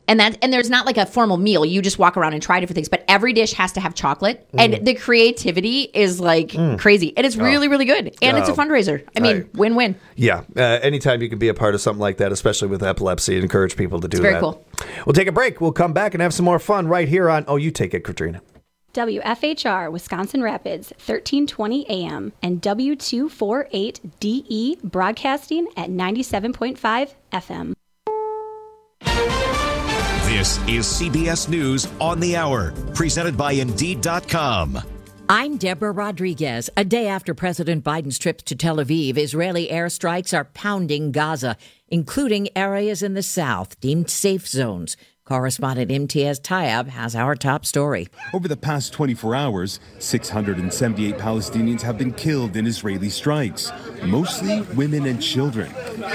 And there's not like a formal meal. You just walk around and try different things. But every dish has to have chocolate. And the creativity is like crazy. And it's really, really good. And it's a fundraiser. I mean, win-win. Yeah. Anytime you can be a part of something like that, especially with epilepsy, and encourage people to do that. Very cool. We'll take a break. We'll come back and have some more fun right here on... Oh, you take it, Katrina. WFHR, Wisconsin Rapids, 1320 AM, and W248DE broadcasting at 97.5 FM. This is CBS News on the Hour, presented by Indeed.com. I'm Deborah Rodriguez. A day after President Biden's trip to Tel Aviv, Israeli airstrikes are pounding Gaza, including areas in the south deemed safe zones. Correspondent Imtiaz Tayeb has our top story. Over the past 24 hours, 678 Palestinians have been killed in Israeli strikes, mostly women and children,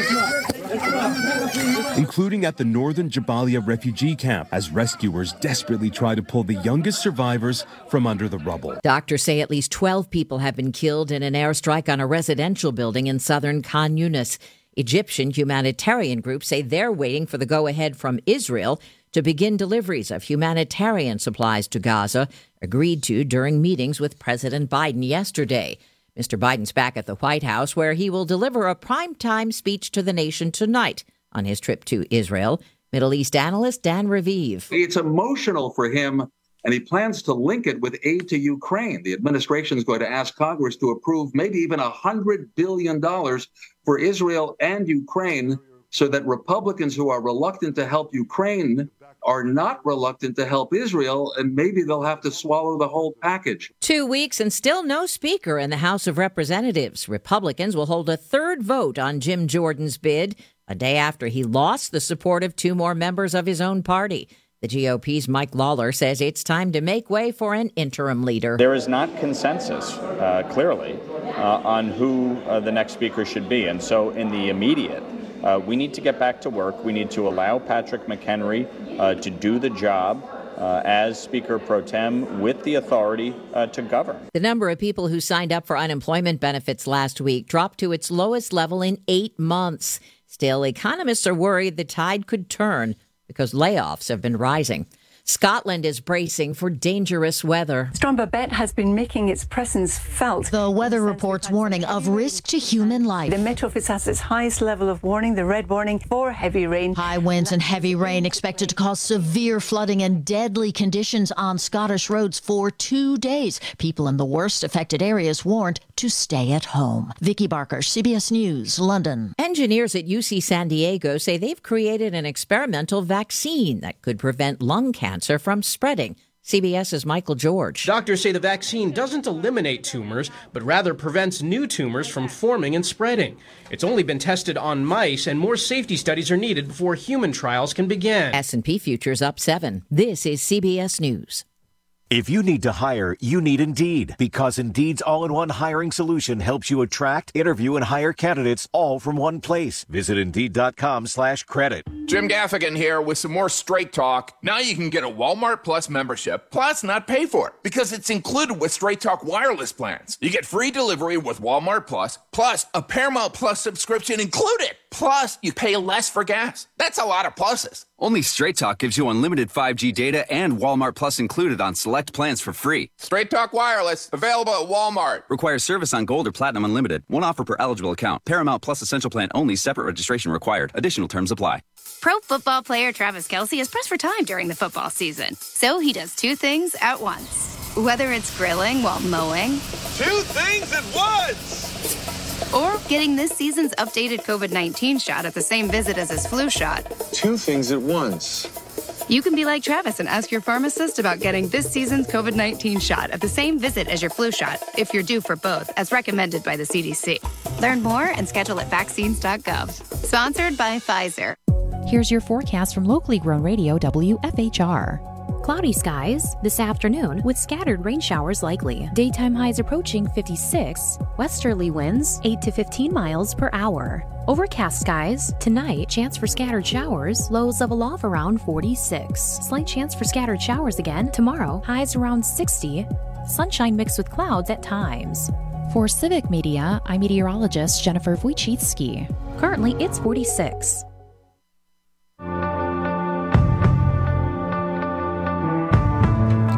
including at the northern Jabalia refugee camp, as rescuers desperately try to pull the youngest survivors from under the rubble. Doctors say at least 12 people have been killed in an airstrike on a residential building in southern Khan Yunis. Egyptian humanitarian groups say they're waiting for the go-ahead from Israel to begin deliveries of humanitarian supplies to Gaza, agreed to during meetings with President Biden yesterday. Mr. Biden's back at the White House, where he will deliver a primetime speech to the nation tonight on his trip to Israel. Middle East analyst Dan Raviv. It's emotional for him, and he plans to link it with aid to Ukraine. The administration is going to ask Congress to approve maybe even $100 billion for Israel and Ukraine, so that Republicans who are reluctant to help Ukraine are not reluctant to help Israel, and maybe they'll have to swallow the whole package. 2 weeks and still no speaker in the House of Representatives. Republicans will hold a third vote on Jim Jordan's bid, a day after he lost the support of two more members of his own party. The GOP's Mike Lawler says it's time to make way for an interim leader. There is not consensus, clearly, on who the next speaker should be. And so in the immediate, we need to get back to work. We need to allow Patrick McHenry to do the job as Speaker Pro Tem with the authority to govern. The number of people who signed up for unemployment benefits last week dropped to its lowest level in 8 months. Still, economists are worried the tide could turn because layoffs have been rising. Scotland is bracing for dangerous weather. Storm Babette has been making its presence felt. The weather report's warning of risk to human life. The Met Office has its highest level of warning, the red warning for heavy rain. High winds and heavy rain expected to cause severe flooding and deadly conditions on Scottish roads for 2 days. People in the worst affected areas warned to stay at home. Vicky Barker, CBS News, London. Engineers at UC San Diego say they've created an experimental vaccine that could prevent lung cancer from spreading. CBS's Michael George. Doctors say the vaccine doesn't eliminate tumors, but rather prevents new tumors from forming and spreading. It's only been tested on mice, and more safety studies are needed before human trials can begin. S&P futures up 7. This is CBS News. If you need to hire, you need Indeed, because Indeed's all-in-one hiring solution helps you attract, interview, and hire candidates all from one place. Visit Indeed.com/credit. Jim Gaffigan here with some more Straight Talk. Now you can get a Walmart Plus membership, plus not pay for it, because it's included with Straight Talk wireless plans. You get free delivery with Walmart Plus a Paramount Plus subscription included. Plus, you pay less for gas. That's a lot of pluses. Only Straight Talk gives you unlimited 5G data and Walmart Plus included on select plans for free. Straight Talk Wireless, available at Walmart. Requires service on Gold or Platinum Unlimited. One offer per eligible account. Paramount Plus Essential Plan only. Separate registration required. Additional terms apply. Pro football player Travis Kelce is pressed for time during the football season. So he does two things at once. Whether it's grilling while mowing. Two things at once! Or getting this season's updated COVID-19 shot at the same visit as his flu shot. Two things at once. You can be like Travis and ask your pharmacist about getting this season's COVID-19 shot at the same visit as your flu shot, if you're due for both, as recommended by the CDC. Learn more and schedule at vaccines.gov. Sponsored by Pfizer. Here's your forecast from locally grown radio WFHR. Cloudy skies this afternoon with scattered rain showers likely. Daytime highs approaching 56. Westerly winds 8 to 15 miles per hour. Overcast skies tonight. Chance for scattered showers. Lows level off around 46. Slight chance for scattered showers again tomorrow. Highs around 60. Sunshine mixed with clouds at times. For Civic Media, I'm meteorologist Jennifer Wojcicki. Currently, it's 46.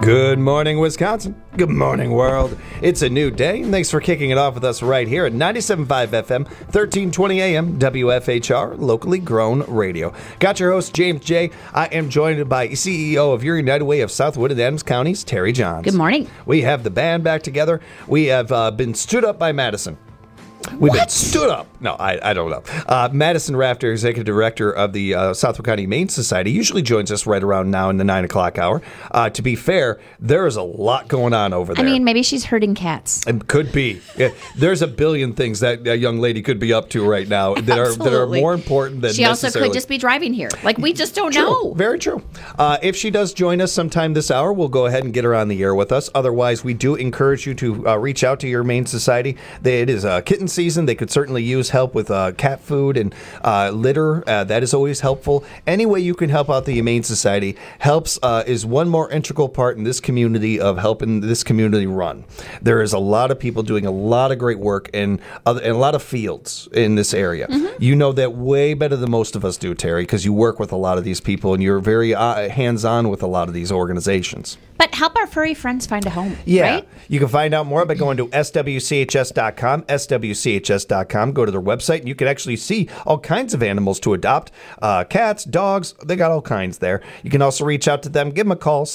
Good morning, Wisconsin. Good morning, world. It's a new day, and thanks for kicking it off with us right here at 97.5 FM, 1320 AM, WFHR, locally grown radio. Got your host, James J. I am joined by CEO of your United Way of Southwood and Adams Counties, Terry Johns. Good morning. We have the band back together. We have been stood up by Madison. We've been stood up. No, I don't know. Madison Rafter, Executive Director of the Southwood County Humane Society, usually joins us right around now in the 9 o'clock hour. To be fair, there is a lot going on over there. I mean, maybe she's herding cats. It could be. Yeah, there's a billion things that a young lady could be up to right now that are more important than she also could just be driving here. Like, we just don't know. Very true. If she does join us sometime this hour, we'll go ahead and get her on the air with us. Otherwise, we do encourage you to reach out to your Humane Society. It is kitten season. They could certainly use help with cat food and litter. That is always helpful. Any way you can help out the Humane Society helps is one more integral part in this community of helping this community run. There is a lot of people doing a lot of great work in a lot of fields in this area. Mm-hmm. You know that way better than most of us do, Terry, because you work with a lot of these people and you're very hands-on with a lot of these organizations. But help our furry friends find a home, right? You can find out more by going to swchs.com, swchs.com. Go to their website, and you can actually see all kinds of animals to adopt. Cats, dogs, they got all kinds there. You can also reach out to them. Give them a call,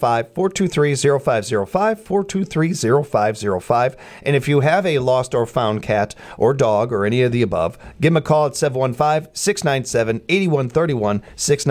715-423-0505, 423-0505. And if you have a lost or found cat or dog or any of the above, give them a call at 715-697-8131,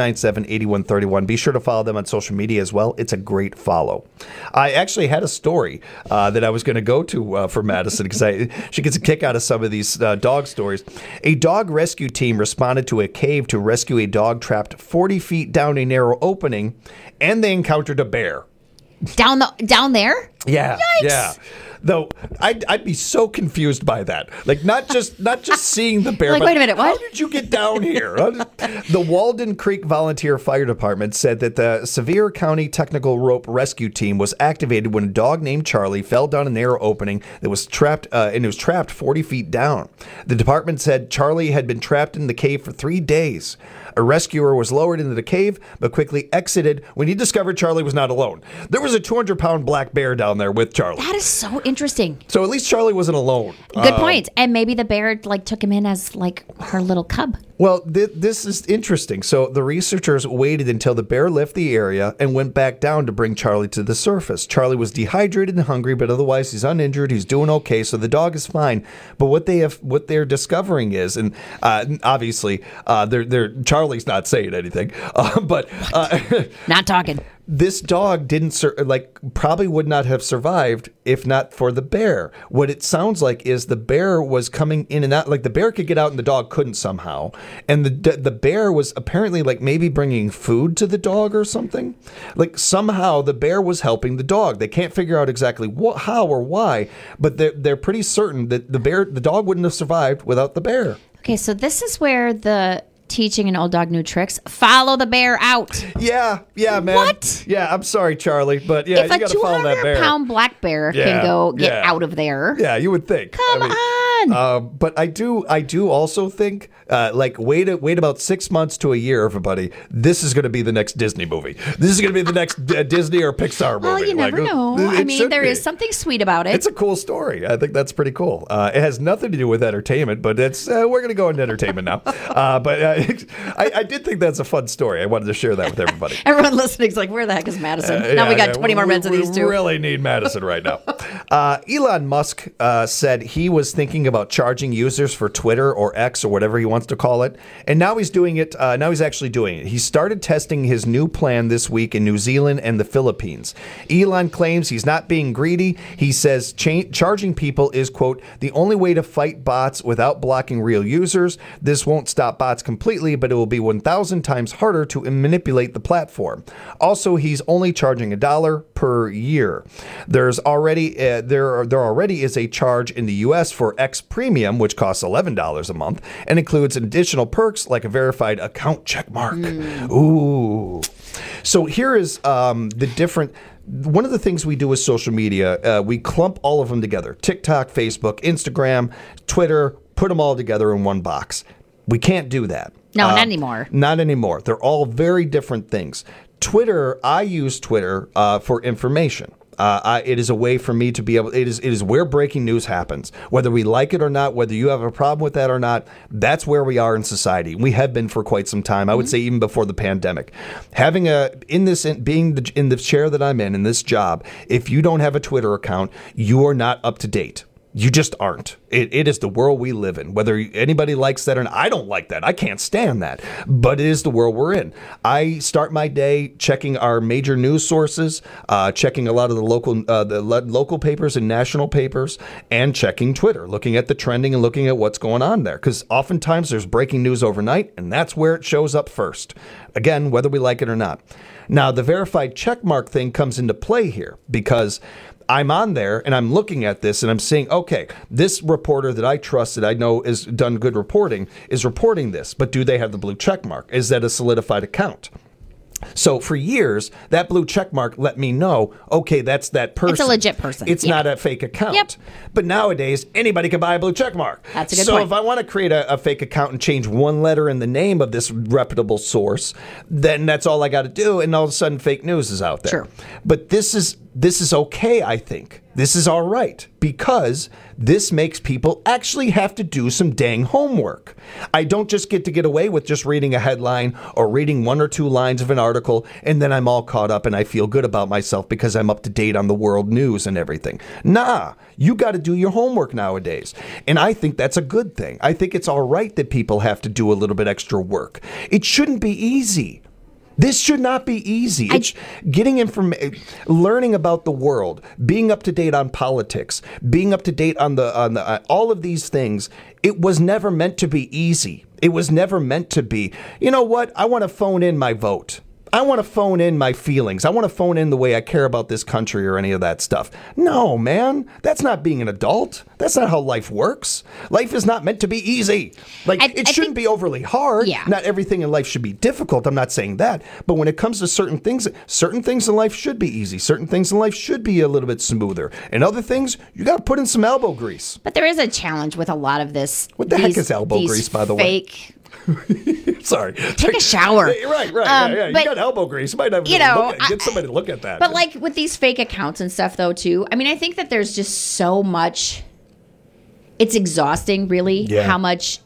697-8131. Be sure to follow them on social media as well. It's a great follow. I actually had a story that I was going to go to for Madison because she gets a kick out of some of these dog stories. A dog rescue team responded to a cave to rescue a dog trapped 40 feet down a narrow opening, and they encountered a bear. Down there? Yeah. Yikes. Yeah. Though I'd be so confused by that. Like not just seeing the bear. Like, but wait a minute, what? How did you get down here? The Walden Creek Volunteer Fire Department said that the Sevier County Technical Rope Rescue Team was activated when a dog named Charlie fell down a narrow opening that was trapped, and it was trapped 40 feet down. The department said Charlie had been trapped in the cave for 3 days. A rescuer was lowered into the cave, but quickly exited when he discovered Charlie was not alone. There was a 200-pound black bear down there with Charlie. That is so interesting. So at least Charlie wasn't alone. Good point. And maybe the bear took him in as her little cub. Well, this is interesting. So the researchers waited until the bear left the area and went back down to bring Charlie to the surface. Charlie was dehydrated and hungry, but otherwise he's uninjured. He's doing okay, so the dog is fine. But what they're discovering is, and obviously, Charlie's not saying anything, but not talking. This dog probably would not have survived if not for the bear. What it sounds like is the bear was coming in and out. Like the bear could get out and the dog couldn't somehow. And the bear was apparently maybe bringing food to the dog or something. Like somehow the bear was helping the dog. They can't figure out exactly how or why, but they're pretty certain that the dog wouldn't have survived without the bear. Okay, so this is where the teaching an old dog new tricks. Follow the bear out. Yeah, man. What? Yeah, I'm sorry, Charlie, but yeah, if you got to follow that bear. If a 200-pound black bear can go get out of there. Yeah, you would think. Come on. But I do also think, wait about 6 months to a year, everybody. This is going to be the next Disney movie. This is going to be the next Disney or Pixar movie. Well, you never know. I mean, there is something sweet about it. It's a cool story. I think that's pretty cool. It has nothing to do with entertainment, but we're going to go into entertainment now. But I did think that's a fun story. I wanted to share that with everybody. Everyone listening is like, where the heck is Madison? Now we got 20 more minutes of these two. We really need Madison right now. Elon Musk said he was thinking about charging users for Twitter or X or whatever he wants to call it. And now he's doing it. Now he's actually doing it. He started testing his new plan this week in New Zealand and the Philippines. Elon claims he's not being greedy. He says charging people is, quote, the only way to fight bots without blocking real users. This won't stop bots completely, but it will be 1,000 times harder to manipulate the platform. Also, he's only charging $1 per year. There already is a charge in the U.S. for X Premium, which costs $11 a month and includes additional perks like a verified account check mark. Ooh. So here is the different. One of the things we do with social media, we clump all of them together. TikTok, Facebook, Instagram, Twitter, put them all together in one box. We can't do that. No, not anymore. Not anymore. They're all very different things. Twitter, I use Twitter for information. It is a way for me to be able. It is where breaking news happens, whether we like it or not, whether you have a problem with that or not. That's where we are in society. We have been for quite some time. I would say even before the pandemic. Being in the chair that I'm in this job, if you don't have a Twitter account, you are not up to date. You just aren't. It is the world we live in. Whether anybody likes that or not, I don't like that. I can't stand that. But it is the world we're in. I start my day checking our major news sources, checking a lot of the local papers and national papers, and checking Twitter, looking at the trending and looking at what's going on there. Because oftentimes there's breaking news overnight, and that's where it shows up first. Again, whether we like it or not. Now, the verified checkmark thing comes into play here because I'm on there and I'm looking at this and I'm saying, okay, this reporter that I trust that I know has done good reporting is reporting this, but do they have the blue check mark? Is that a solidified account? So for years, that blue check mark let me know, okay, that's that person. It's a legit person. It's not a fake account. Yep. But nowadays, anybody can buy a blue check mark. That's a good point. So point. if I want to create a fake account and change one letter in the name of this reputable source, then that's all I got to do, and all of a sudden fake news is out there. Sure. But this is okay, I think. This is all right because this makes people actually have to do some dang homework. I don't just get away with just reading a headline or reading one or two lines of an article and then I'm all caught up and I feel good about myself because I'm up to date on the world news and everything. Nah, you got to do your homework nowadays. And I think that's a good thing. I think it's all right that people have to do a little bit extra work. It shouldn't be easy. This should not be easy. It's getting information, learning about the world, being up to date on politics, being up to date on the all of these things. It was never meant to be easy. It was never meant to be, you know what? I want to phone in my vote. I want to phone in my feelings. I want to phone in the way I care about this country or any of that stuff. No, man, that's not being an adult. That's not how life works. Life is not meant to be easy. It shouldn't be overly hard. Yeah. Not everything in life should be difficult. I'm not saying that. But when it comes to certain things in life should be easy. Certain things in life should be a little bit smoother. And other things, you got to put in some elbow grease. But there is a challenge with a lot of this. What the heck is elbow grease, by the way? Sorry. Take a shower. Right. Yeah. You got elbow grease. You might have to get somebody to look at that. But like with these fake accounts and stuff, though, too. I mean, I think that there's just so much. It's exhausting, really. Yeah. How much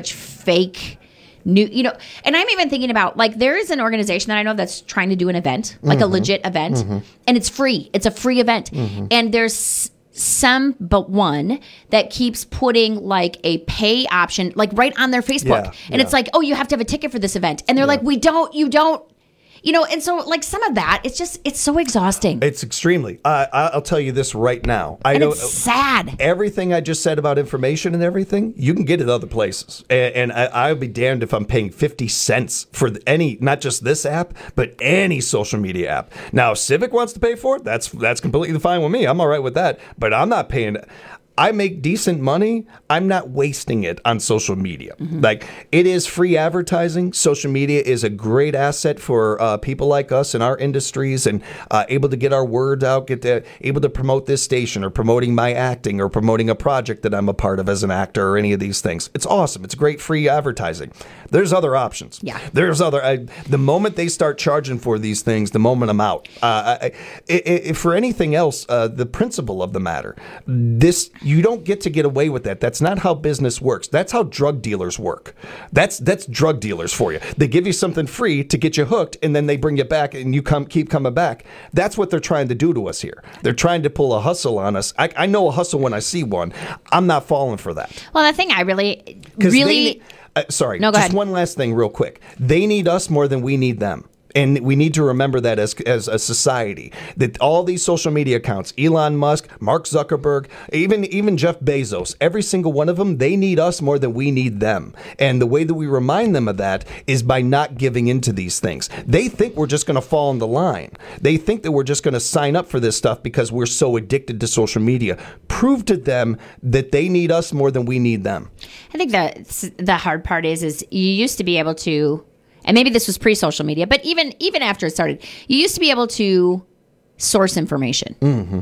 fake new, and I'm even thinking about there is an organization that I know that's trying to do an event, like a legit event, and it's free. It's a free event, and there's some but one that keeps putting a pay option right on their Facebook. And it's oh, you have to have a ticket for this event. And they're you don't. And so some of that, it's so exhausting. It's extremely. I'll tell you this right now. It's sad. Everything I just said about information and everything, you can get it other places. And I would be damned if I'm paying 50 cents for not just this app, but any social media app. Now, if Civic wants to pay for it, that's completely fine with me. I'm all right with that. But I'm not paying. I make decent money. I'm not wasting it on social media. It is free advertising. Social media is a great asset for people like us in our industries and able to get our word out, able to promote this station or promoting my acting or promoting a project that I'm a part of as an actor or any of these things. It's awesome. It's great free advertising. There's other options. Yeah. There's the moment they start charging for these things, the moment I'm out. For anything else, the principle of the matter, you don't get away with that. That's not how business works. That's how drug dealers work. That's drug dealers for you. They give you something free to get you hooked, and then they bring you back, and you keep coming back. That's what they're trying to do to us here. They're trying to pull a hustle on us. I know a hustle when I see one. I'm not falling for that. Well, the thing I really... sorry, no, go ahead. One last thing real quick. They need us more than we need them. And we need to remember that as a society, that all these social media accounts, Elon Musk, Mark Zuckerberg, even Jeff Bezos, every single one of them, they need us more than we need them. And the way that we remind them of that is by not giving into these things. They think we're just going to fall in the line. They think that we're just going to sign up for this stuff because we're so addicted to social media. Prove to them that they need us more than we need them. I think the hard part is you used to be able to... And maybe this was pre-social media, but even after it started, you used to be able to source information,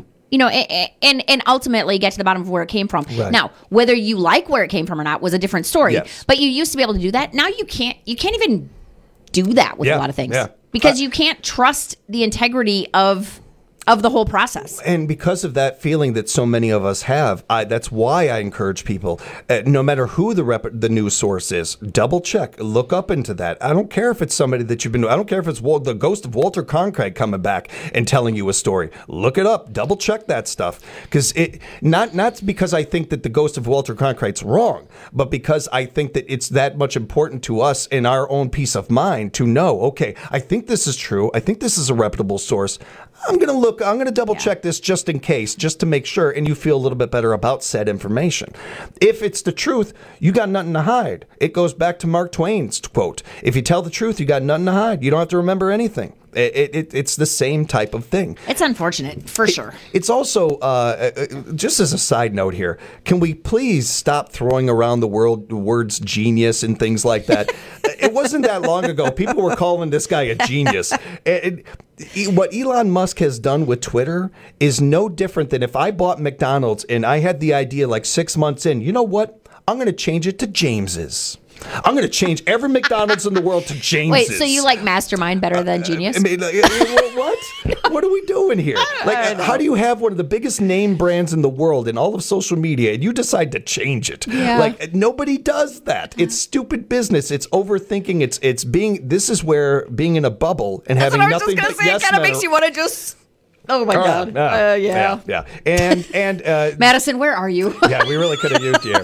and ultimately get to the bottom of where it came from. Right. Now, whether you like where it came from or not was a different story. Yes. But you used to be able to do that. Now you can't even do that with a lot of things. Yeah. because you can't trust the integrity of the whole process. And because of that feeling that so many of us have, that's why I encourage people, no matter who the news source is, double check, look up into that. I don't care if it's somebody that you've been, I don't care if it's the ghost of Walter Cronkite coming back and telling you a story. Look it up, double check that stuff. Because not because I think that the ghost of Walter Cronkite's wrong, but because I think that it's that much important to us in our own peace of mind to know, okay, I think this is true. I think this is a reputable source. I'm going to double check this just in case, just to make sure, and you feel a little bit better about said information. If it's the truth, you got nothing to hide. It goes back to Mark Twain's quote. If you tell the truth, you got nothing to hide. You don't have to remember anything. It's the same type of thing. It's unfortunate, for sure. It's also, just as a side note here, can we please stop throwing around the words genius and things like that? It wasn't that long ago. People were calling this guy a genius. What Elon Musk has done with Twitter is no different than if I bought McDonald's and I had the idea like 6 months in, you know what? I'm going to change it to James's. I'm going to change every McDonald's in the world to James's. Wait, so you like Mastermind better than Genius? I mean, what? What are we doing here? Like, how do you have one of the biggest name brands in the world in all of social media and you decide to change it? Yeah. Like, nobody does that. It's stupid business. It's overthinking. It's being. This is where being in a bubble and having nothing but yes It kind of makes you want to just. Oh my God! Yeah. And Madison, where are you? Yeah, we really could have used you.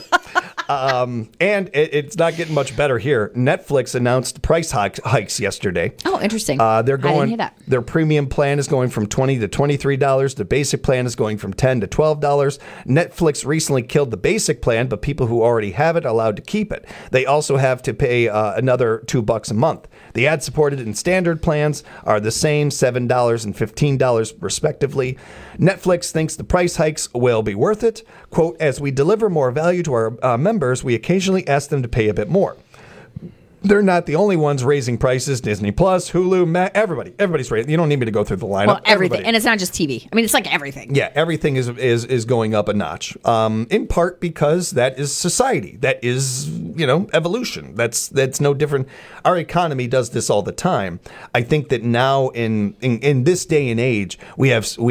And it's not getting much better here. Netflix announced price hikes yesterday. Oh, interesting. They're going. I didn't hear that. Their premium plan is going from $20 to $23. The basic plan is going from $10 to $12. Netflix recently killed the basic plan, but people who already have it are allowed to keep it. They also have to pay another $2 a month. The ad-supported and standard plans are the same, $7 and $15 respectively. Netflix thinks the price hikes will be worth it. Quote, as we deliver more value to our members, we occasionally ask them to pay a bit more. They're not the only ones raising prices. Disney Plus, Hulu, everybody's raising. You don't need me to go through the lineup. Well, everything. Everybody. And it's not just TV. I mean, it's like everything. Yeah, everything is going up a notch. In part because that is society. That is, evolution. That's no different. Our economy does this all the time. I think that now in this day and age, we have a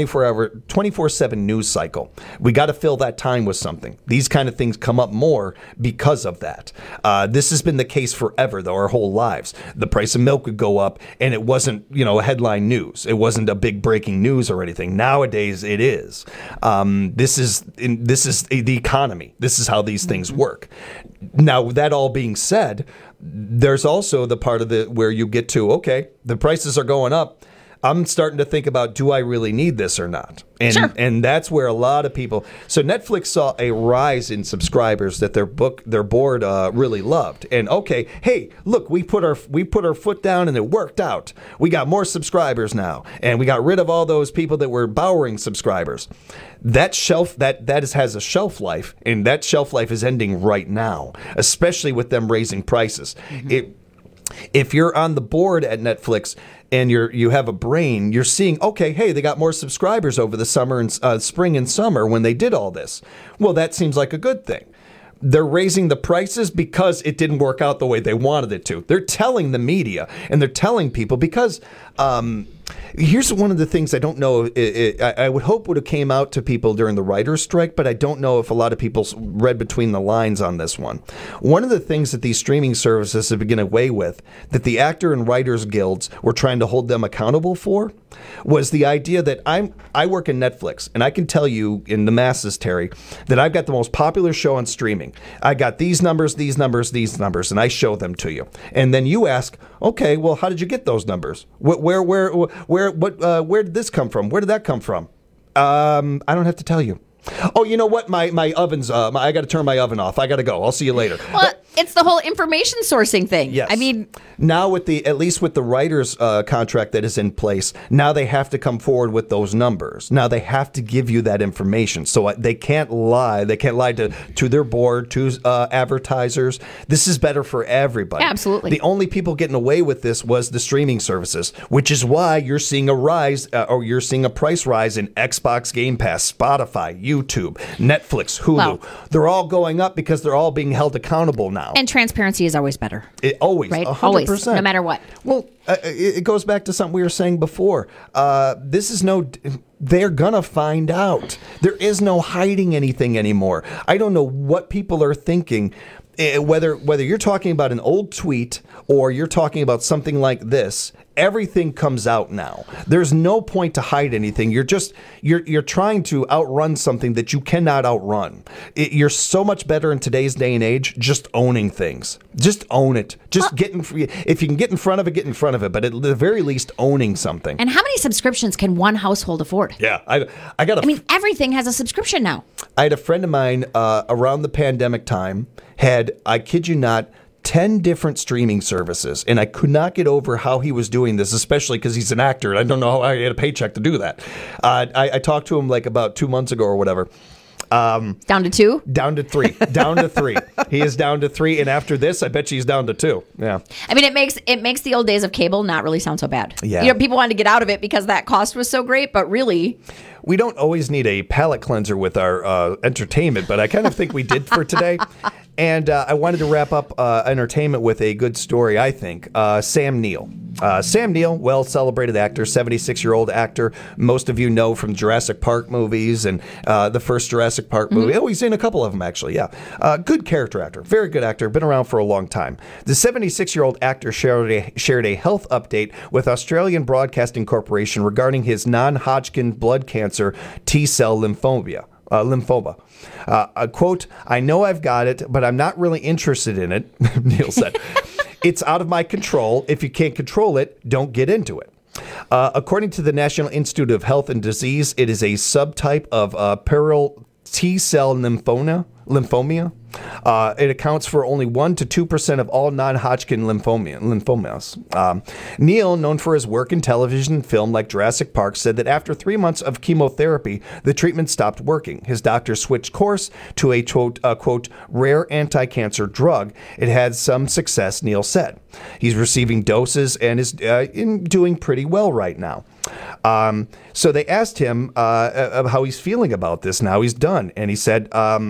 24/7 news cycle. We got to fill that time with something. These kind of things come up more because of that. This has been the case forever, though, our whole lives. The price of milk would go up, and it wasn't, headline news. It wasn't a big breaking news or anything. Nowadays, it is. This is the economy. This is how these things work. Now, that all being said, there's also the part of it where you get to, okay, the prices are going up. I'm starting to think about, do I really need this or not? And that's where a lot of people. So Netflix saw a rise in subscribers that their board really loved. And okay, hey, look, we put our foot down and it worked out. We got more subscribers now, and we got rid of all those people that were borrowing subscribers. That has a shelf life, and that shelf life is ending right now, especially with them raising prices. Mm-hmm. If you're on the board at Netflix and you have a brain, you're seeing, okay, hey, they got more subscribers over the summer and spring and summer when they did all this. Well, that seems like a good thing. They're raising the prices because it didn't work out the way they wanted it to. They're telling the media and they're telling people because here's one of the things I don't know. I would hope would have came out to people during the writer's strike, but I don't know if a lot of people read between the lines on this one. One of the things that these streaming services have been getting away with, that the actor and writers guilds were trying to hold them accountable for, was the idea that I work in Netflix, and I can tell you in the masses, Terry, that I've got the most popular show on streaming. I got these numbers, and I show them to you. And then you ask, okay, well, how did you get those numbers? Where did this come from? Where did that come from? I don't have to tell you. Oh, you know what? My oven's. I got to turn my oven off. I got to go. I'll see you later. Well, it's the whole information sourcing thing. Yes. I mean, now at least with the writer's contract that is in place, now they have to come forward with those numbers. Now they have to give you that information. So they can't lie. They can't lie to their board, to advertisers. This is better for everybody. Yeah, absolutely. The only people getting away with this was the streaming services, which is why you're seeing a rise, or you're seeing a price rise in Xbox Game Pass, Spotify, YouTube, Netflix, Hulu. Wow. They're all going up because they're all being held accountable now. now. And transparency is always better. It always, right? 100%. Always, no matter what. Well, it goes back to something we were saying before. They're gonna find out. There is no hiding anything anymore. I don't know what people are thinking. Whether you're talking about an old tweet or you're talking about something like this, everything comes out now. There's no point to hide anything. You're trying to outrun something that you cannot outrun. You're so much better in today's day and age just owning things. Just own it. Just if you can get in front of it, get in front of it. But at the very least, owning something. And how many subscriptions can one household afford? Yeah, everything has a subscription now. I had a friend of mine around the pandemic time had, I kid you not, 10 different streaming services, and I could not get over how he was doing this, especially because he's an actor, and I don't know how I had a paycheck to do that. I talked to him like about 2 months ago or whatever. Down to 2? Down to 3. Down to 3. He is down to 3, and after this, I bet she's down to 2. Yeah. I mean, it makes the old days of cable not really sound so bad. Yeah. People wanted to get out of it because that cost was so great, but really... We don't always need a palate cleanser with our entertainment, but I kind of think we did for today. And I wanted to wrap up entertainment with a good story, I think. Sam Neill. Sam Neill, well-celebrated actor, 76-year-old actor. Most of you know from Jurassic Park movies and the first Jurassic Park movie. Oh, he's in a couple of them, actually, yeah. Good character actor, very good actor, been around for a long time. The 76-year-old actor shared a health update with Australian Broadcasting Corporation regarding his non-Hodgkin blood cancer T-cell lymphoma. Quote, "I know I've got it, but I'm not really interested in it," Neil said. "It's out of my control. If you can't control it, don't get into it." According to the National Institute of Health and Disease, it is a subtype of peripheral T-cell lymphoma. It accounts for only 1 to 2% of all non-Hodgkin lymphomas. Neil, known for his work in television and film like Jurassic Park, said that after 3 months of chemotherapy, the treatment stopped working. His doctor switched course to a quote, rare anti-cancer drug. It had some success, Neil said. He's receiving doses and is doing pretty well right now. So they asked him how he's feeling about this now he's done. And he said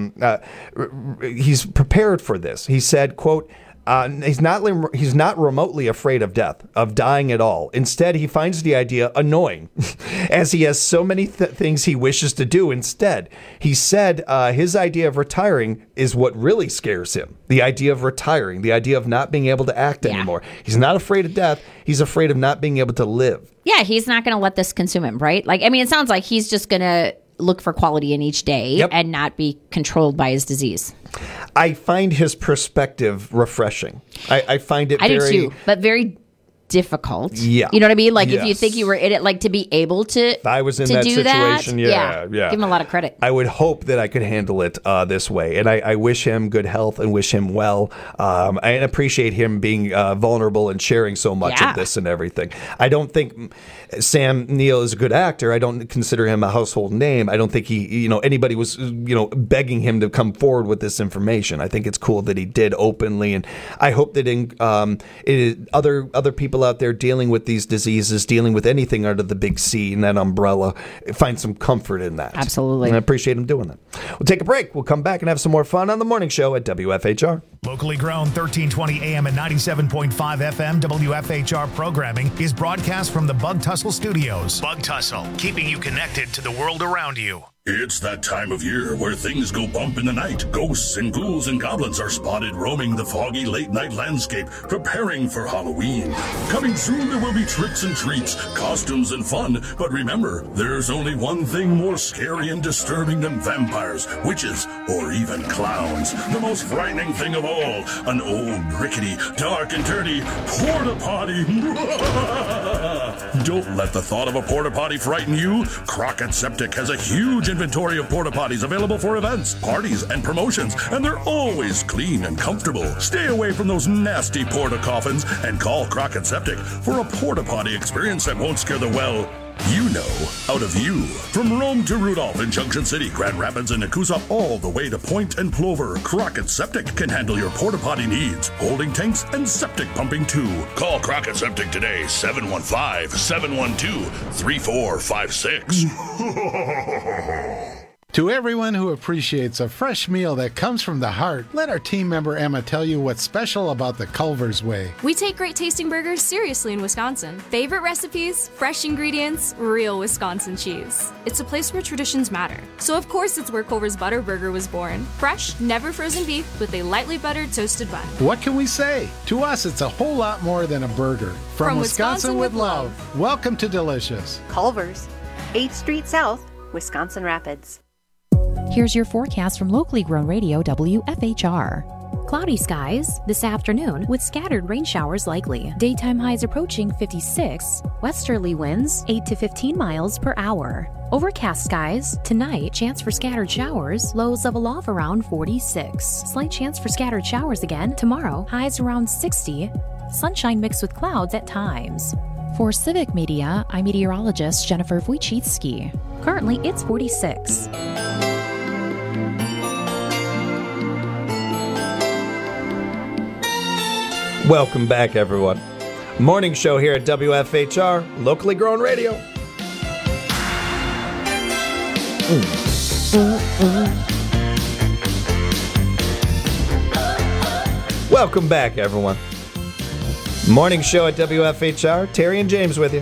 he's prepared for this. He said, quote, he's not remotely afraid of death, of dying at all. Instead, he finds the idea annoying, as he has so many things he wishes to do instead. He said his idea of retiring is what really scares him. The idea of retiring, the idea of not being able to act anymore. He's not afraid of death. He's afraid of not being able to live. Yeah, he's not going to let this consume him, right? It sounds like he's just going to look for quality in each day and not be controlled by his disease. I find his perspective refreshing. I find it I do too, but very difficult. Yeah. You know what I mean? If you think you were in it, to be able to if I was in that situation, yeah. Give him a lot of credit. I would hope that I could handle it this way. And I wish him good health and wish him well. I appreciate him being vulnerable and sharing so much of this and everything. I don't think Sam Neill is a good actor. I don't consider him a household name. I don't think anybody was, begging him to come forward with this information. I think it's cool that he did openly. And I hope that other people out there dealing with these diseases, dealing with anything under the big C and that umbrella, find some comfort in that. Absolutely. And I appreciate him doing that. We'll take a break. We'll come back and have some more fun on the morning show at WFHR. Locally grown 1320 AM and 97.5 FM WFHR programming is broadcast from the Bug Tussle Studios. Bug Tussle, keeping you connected to the world around you. It's that time of year where things go bump in the night. Ghosts and ghouls and goblins are spotted roaming the foggy late-night landscape, preparing for Halloween. Coming soon, there will be tricks and treats, costumes and fun. But remember, there's only one thing more scary and disturbing than vampires, witches, or even clowns. The most frightening thing of all, an old, rickety, dark and dirty porta-potty. Don't let the thought of a porta-potty frighten you. Crockett Septic has a huge inventory of porta-potties available for events, parties, and promotions, and they're always clean and comfortable. Stay away from those nasty porta-coffins and call Crockett Septic for a porta-potty experience that won't scare the out of you. From Rome to Rudolph in Junction City, Grand Rapids, and Nakusa, all the way to Point and Plover, Crockett Septic can handle your porta-potty needs, holding tanks and septic pumping too. Call Crockett Septic today, 715-712-3456. To everyone who appreciates a fresh meal that comes from the heart, let our team member Emma tell you what's special about the Culver's Way. We take great tasting burgers seriously in Wisconsin. Favorite recipes, fresh ingredients, real Wisconsin cheese. It's a place where traditions matter. So of course it's where Culver's Butter Burger was born. Fresh, never frozen beef with a lightly buttered toasted bun. What can we say? To us, it's a whole lot more than a burger. From Wisconsin with love. Welcome to Delicious. Culver's, 8th Street South, Wisconsin Rapids. Here's your forecast from locally grown radio WFHR. Cloudy skies this afternoon with scattered rain showers likely. Daytime highs approaching 56. Westerly winds 8 to 15 miles per hour. Overcast skies tonight. Chance for scattered showers. Lows level off around 46. Slight chance for scattered showers again tomorrow. Highs around 60. Sunshine mixed with clouds at times. For Civic Media, I'm meteorologist Jennifer Wojcicki. Currently, it's 46. Welcome back, everyone. Morning show here at WFHR, locally grown radio. Welcome back, everyone. Morning show at WFHR. Terry and James with you.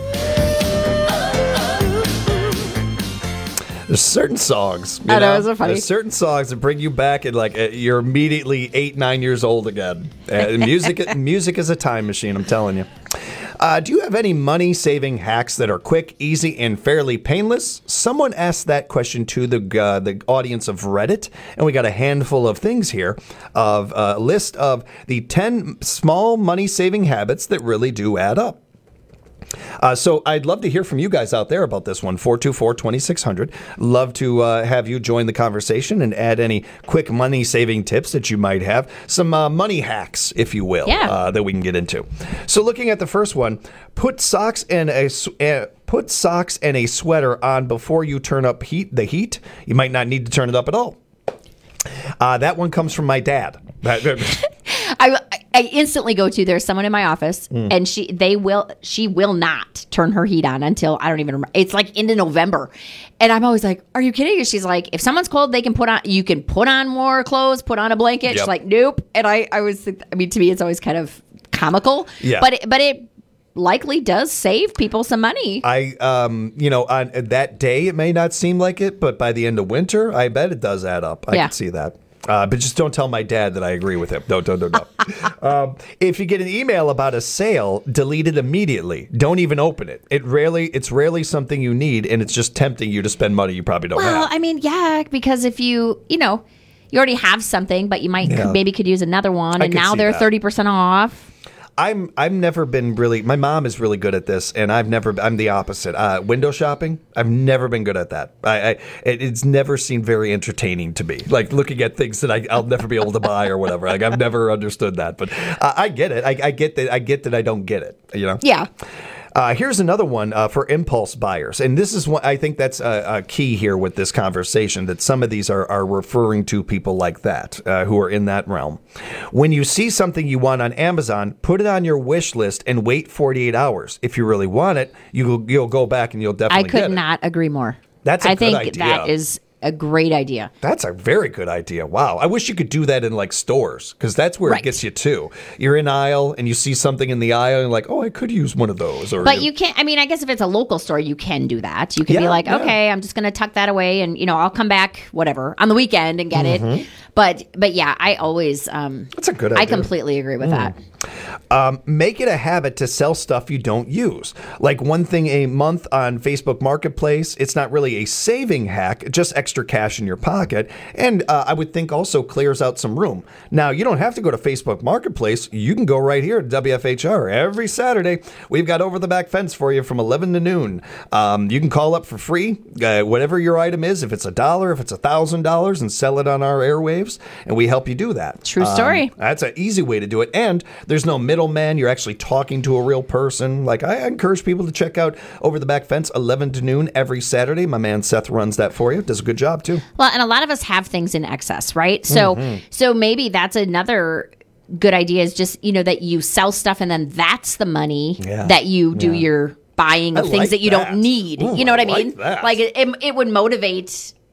There's certain songs. I know, isn't it funny? There's certain songs that bring you back and you're immediately 8, 9 years old again. Music is a time machine, I'm telling you. Do you have any money-saving hacks that are quick, easy, and fairly painless? Someone asked that question to the audience of Reddit, and we got a handful of things here of a list of the 10 small money-saving habits that really do add up. So I'd love to hear from you guys out there about this one, 424-2600. Love to have you join the conversation and add any quick money-saving tips that you might have. Some money hacks, if you will, that we can get into. So looking at the first one, put socks and a sweater on before you turn up the heat. You might not need to turn it up at all. That one comes from my dad. I instantly go to, there's someone in my office and she will not turn her heat on until I don't even remember. It's like into November. And I'm always like, are you kidding? She's like, if someone's cold, you can put on more clothes, put on a blanket. Yep. She's like, nope. And I mean, to me, it's always kind of comical, but it likely does save people some money. On that day, it may not seem like it, but by the end of winter, I bet it does add up. I can see that. But just don't tell my dad that I agree with him. No. If you get an email about a sale, delete it immediately. Don't even open it. It's rarely something you need, and it's just tempting you to spend money you probably don't have. Well, I mean, because if you already have something, but you might maybe could use another one, and now they're 30% off. I've never been really. My mom is really good at this, and I'm the opposite. Window shopping. I've never been good at that. It's never seemed very entertaining to me. Like looking at things that I'll never be able to buy or whatever. Like I've never understood that, but I get it. I get that. I get that. I don't get it. Yeah. Here's another one for impulse buyers. And this is what I think that's a key here with this conversation, that some of these are referring to people like that, who are in that realm. When you see something you want on Amazon, put it on your wish list and wait 48 hours. If you really want it, you'll go back and you'll definitely get it. I could not agree more. That's a good idea. I think that is a great idea. That's a very good idea. Wow. I wish you could do that in like stores, because that's where it gets you too. You're in aisle and you see something in the aisle and like, oh, I could use one of those. But you can't, I guess if it's a local store, you can do that. You can be like, okay, I'm just going to tuck that away and, I'll come back, whatever, on the weekend and get it. But yeah, I always, that's a good idea. I completely agree with that. Make it a habit to sell stuff you don't use. Like one thing a month on Facebook Marketplace. It's not really a saving hack, just extra cash in your pocket. And I would think also clears out some room. Now, you don't have to go to Facebook Marketplace. You can go right here at WFHR. Every Saturday, we've got Over the Back Fence for you from 11 to noon. You can call up for free, whatever your item is, if it's $1, if it's $1,000, and sell it on our airwaves, and we help you do that. True story. That's an easy way to do it. And there's no middleman. You're actually talking to a real person. Like, I encourage people to check out Over the Back Fence 11 to noon every Saturday. My man Seth runs that for you. Does a good job too. Well, and a lot of us have things in excess, right? So maybe that's another good idea, is just, that you sell stuff and then that's the money that you do your buying of things that you don't need. Ooh, you know what I mean? Like it would motivate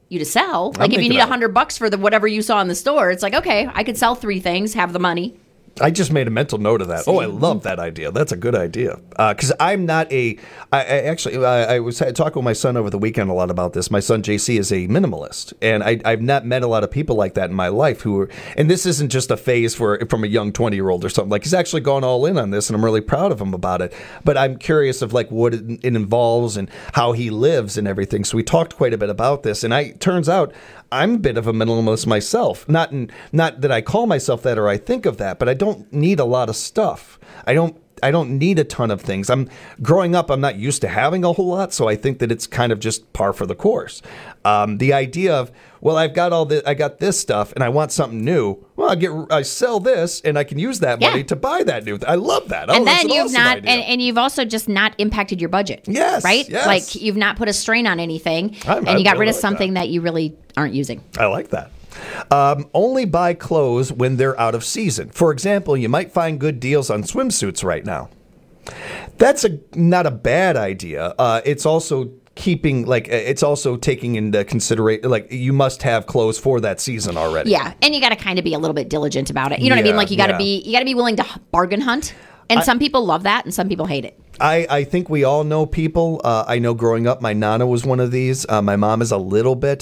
you to sell. Like if you need $100 for whatever you saw in the store, it's like, okay, I could sell 3 things, have the money. I just made a mental note of that. Oh, I love that idea. That's a good idea. Because I'm not I was talking with my son over the weekend a lot about this. My son, JC, is a minimalist. And I've not met a lot of people like that in my life who are, and this isn't just a phase from a young 20-year-old or something. Like, he's actually gone all in on this, and I'm really proud of him about it. But I'm curious of like what it involves and how he lives and everything. So we talked quite a bit about this. And turns out I'm a bit of a minimalist myself. Not that I call myself that or I think of that, but I don't need a lot of stuff. I don't need a ton of things. Growing up, I'm not used to having a whole lot, so I think that it's kind of just par for the course. The idea of, well, I got this stuff and I want something new. Well, I sell this and I can use that money to buy that new thing. I love that. And then you've and you've also just not impacted your budget. Yes. Right? Yes. Like you've not put a strain on anything and you got rid of something that you really aren't using. I like that. Only buy clothes when they're out of season. For example, you might find good deals on swimsuits right now. That's not a bad idea. It's also taking into consideration, like, you must have clothes for that season already. Yeah, and you got to kind of be a little bit diligent about it. You know what I mean? Like you got to be willing to bargain hunt. And some people love that, and some people hate it. I think we all know people. I know growing up, my Nana was one of these. My mom is a little bit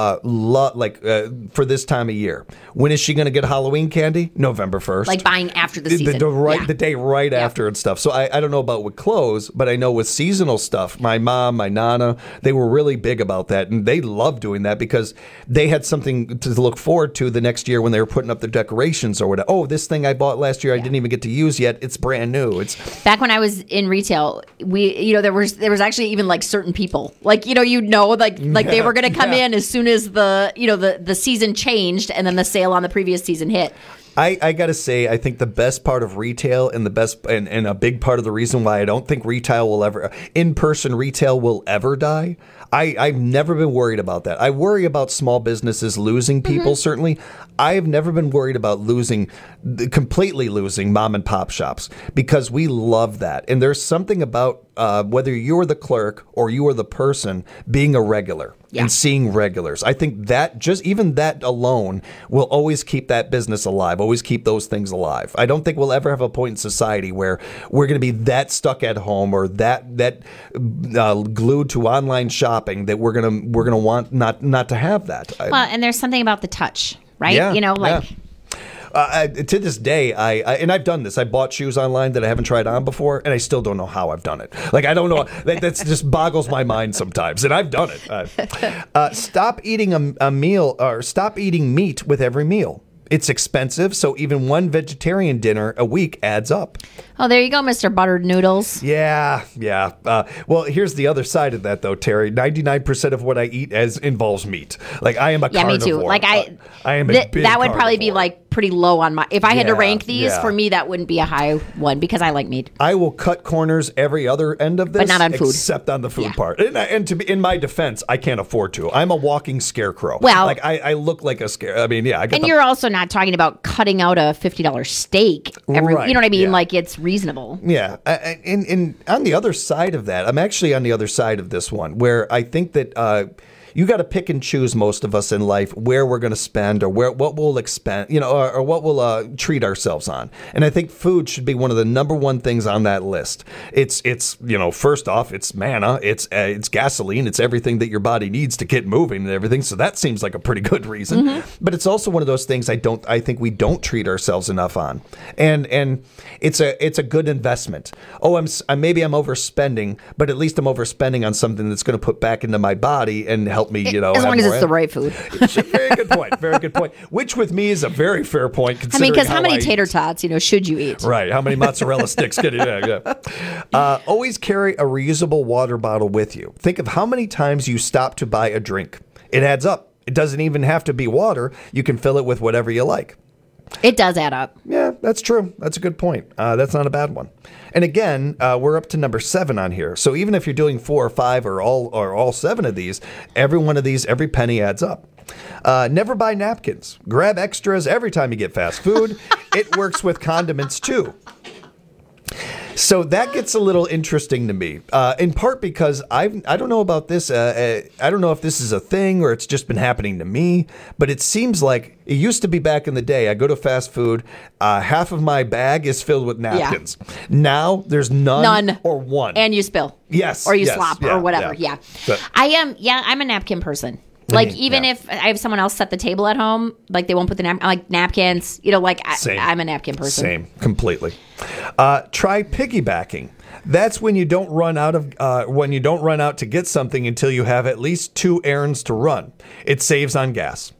for this time of year. When is she going to get Halloween candy? November 1st. Like buying after the season. The day right after and stuff. So I don't know about with clothes, but I know with seasonal stuff, my mom, my Nana, they were really big about that. And they loved doing that because they had something to look forward to the next year when they were putting up their decorations or whatever. Oh, this thing I bought last year I didn't even get to use yet. It's brand new. It's back when I was in retail, there was actually even like certain people, like they were going to come in as soon as the season changed and then the sale on the previous season hit. I got to say, I think the best part of retail and and a big part of the reason why I don't think in-person retail will ever die. I've never been worried about that. I worry about small businesses losing people, certainly. I've never been worried about completely losing mom and pop shops because we love that. And there's something about whether you're the clerk or you are the person being a regular and seeing regulars. I think that even that alone will always keep that business alive, always keep those things alive. I don't think we'll ever have a point in society where we're going to be that stuck at home or that glued to online shopping that we're gonna want not to have that. Well, and there's something about the touch, right? Yeah, To this day, and I've done this. I bought shoes online that I haven't tried on before, and I still don't know how I've done it. Like, I don't know. That just boggles my mind sometimes, and I've done it. Stop eating a meal, or stop eating meat with every meal. It's expensive, so even one vegetarian dinner a week adds up. Oh, there you go, Mr. Buttered Noodles. Yeah. Well, here's the other side of that, though, Terry. 99% of what I eat involves meat. Like, I am a carnivore. Yeah, me too. Like, I am a big that would carnivore. Probably be like pretty low on my. If I had to rank these, for me, that wouldn't be a high one because I like meat. I will cut corners every other end of this, but not on food, except on the food part. And to be in my defense, I can't afford to. I'm a walking scarecrow. Well, like I look like a scare. I mean, yeah. You're also not talking about cutting out a $50 steak every. Right, you know what I mean? yeah. Like it's reasonable. Yeah. And on the other side of that, I'm actually on the other side of this one, where I think that you got to pick and choose, most of us in life, where we're going to spend or what we'll expend, or what we'll treat ourselves on. And I think food should be one of the number one things on that list. It's first off, it's manna, it's gasoline, it's everything that your body needs to get moving and everything. So that seems like a pretty good reason. Mm-hmm. But it's also one of those things I think we don't treat ourselves enough on. And it's a good investment. Oh, maybe I'm overspending, but at least I'm overspending on something that's going to put back into my body and help me, as long as it's the right food. Very good point. Very good point. Which with me is a very fair point. Because how many tater tots, should you eat? Right. How many mozzarella sticks can you? Yeah. Always carry a reusable water bottle with you. Think of how many times you stop to buy a drink. It adds up. It doesn't even have to be water. You can fill it with whatever you like. It does add up. Yeah, that's true. That's a good point. That's not a bad one. And again, we're up to number 7 on here. So even if you're doing 4 or 5 or all 7 of these, every one of these, every penny adds up. Never buy napkins. Grab extras every time you get fast food. It works with condiments too. So that gets a little interesting to me, in part because I don't know about this. I don't know if this is a thing or it's just been happening to me, but it seems like it used to be back in the day. I go to fast food, half of my bag is filled with napkins. Yeah. Now there's none or one. And you spill. Yes. Or you slop or whatever. Yeah. So, I'm a napkin person. Like, even if I have someone else set the table at home, like they won't put the napkins, I'm a napkin person. Same, completely. Try piggybacking. That's when you don't run out to get something until you have at least 2 errands to run. It saves on gas.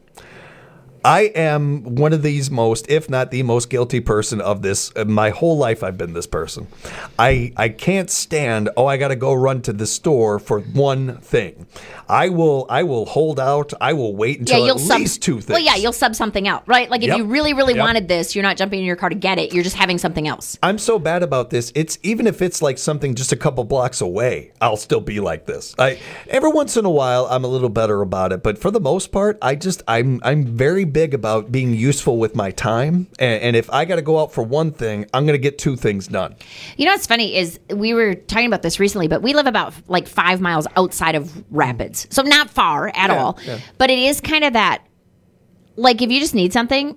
I am one of these most, if not the most guilty person of this. My whole life I've been this person. I can't stand, I got to go run to the store for one thing. I will hold out. I will wait until at least 2 things. Well, yeah, you'll sub something out, right? Like if you really, really wanted this, you're not jumping in your car to get it. You're just having something else. I'm so bad about this. It's even if it's like something just a couple blocks away, I'll still be like this. Every once in a while, I'm a little better about it. But for the most part, I'm very big about being useful with my time, and if I got to go out for one thing, I'm going to get 2 things done. You know what's funny is we were talking about this recently, but we live about like 5 miles outside of Rapids, so not far at all. Yeah. But it is kind of that, like if you just need something,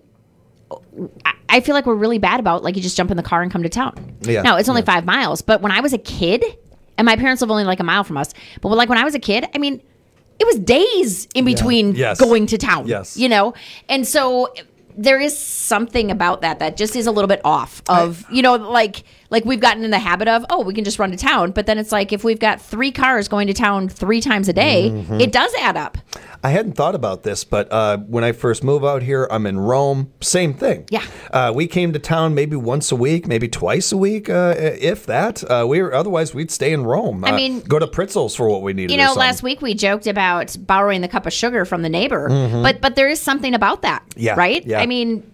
I feel like we're really bad about like you just jump in the car and come to town. Yeah. Now it's only 5 miles, but when I was a kid, and my parents live only like a mile from us, but like when I was a kid, I mean, it was days in between going to town, And so there is something about that just is a little bit off of, like we've gotten in the habit of, we can just run to town. But then it's like if we've got 3 cars going to town 3 times a day, it does add up. I hadn't thought about this, but when I first moved out here, I'm in Rome. Same thing. Yeah. We came to town maybe once a week, maybe twice a week, if that. Otherwise, we'd stay in Rome. I mean, go to Pritzl's for what we needed. Last week we joked about borrowing the cup of sugar from the neighbor, but there is something about that, right? Yeah. I mean,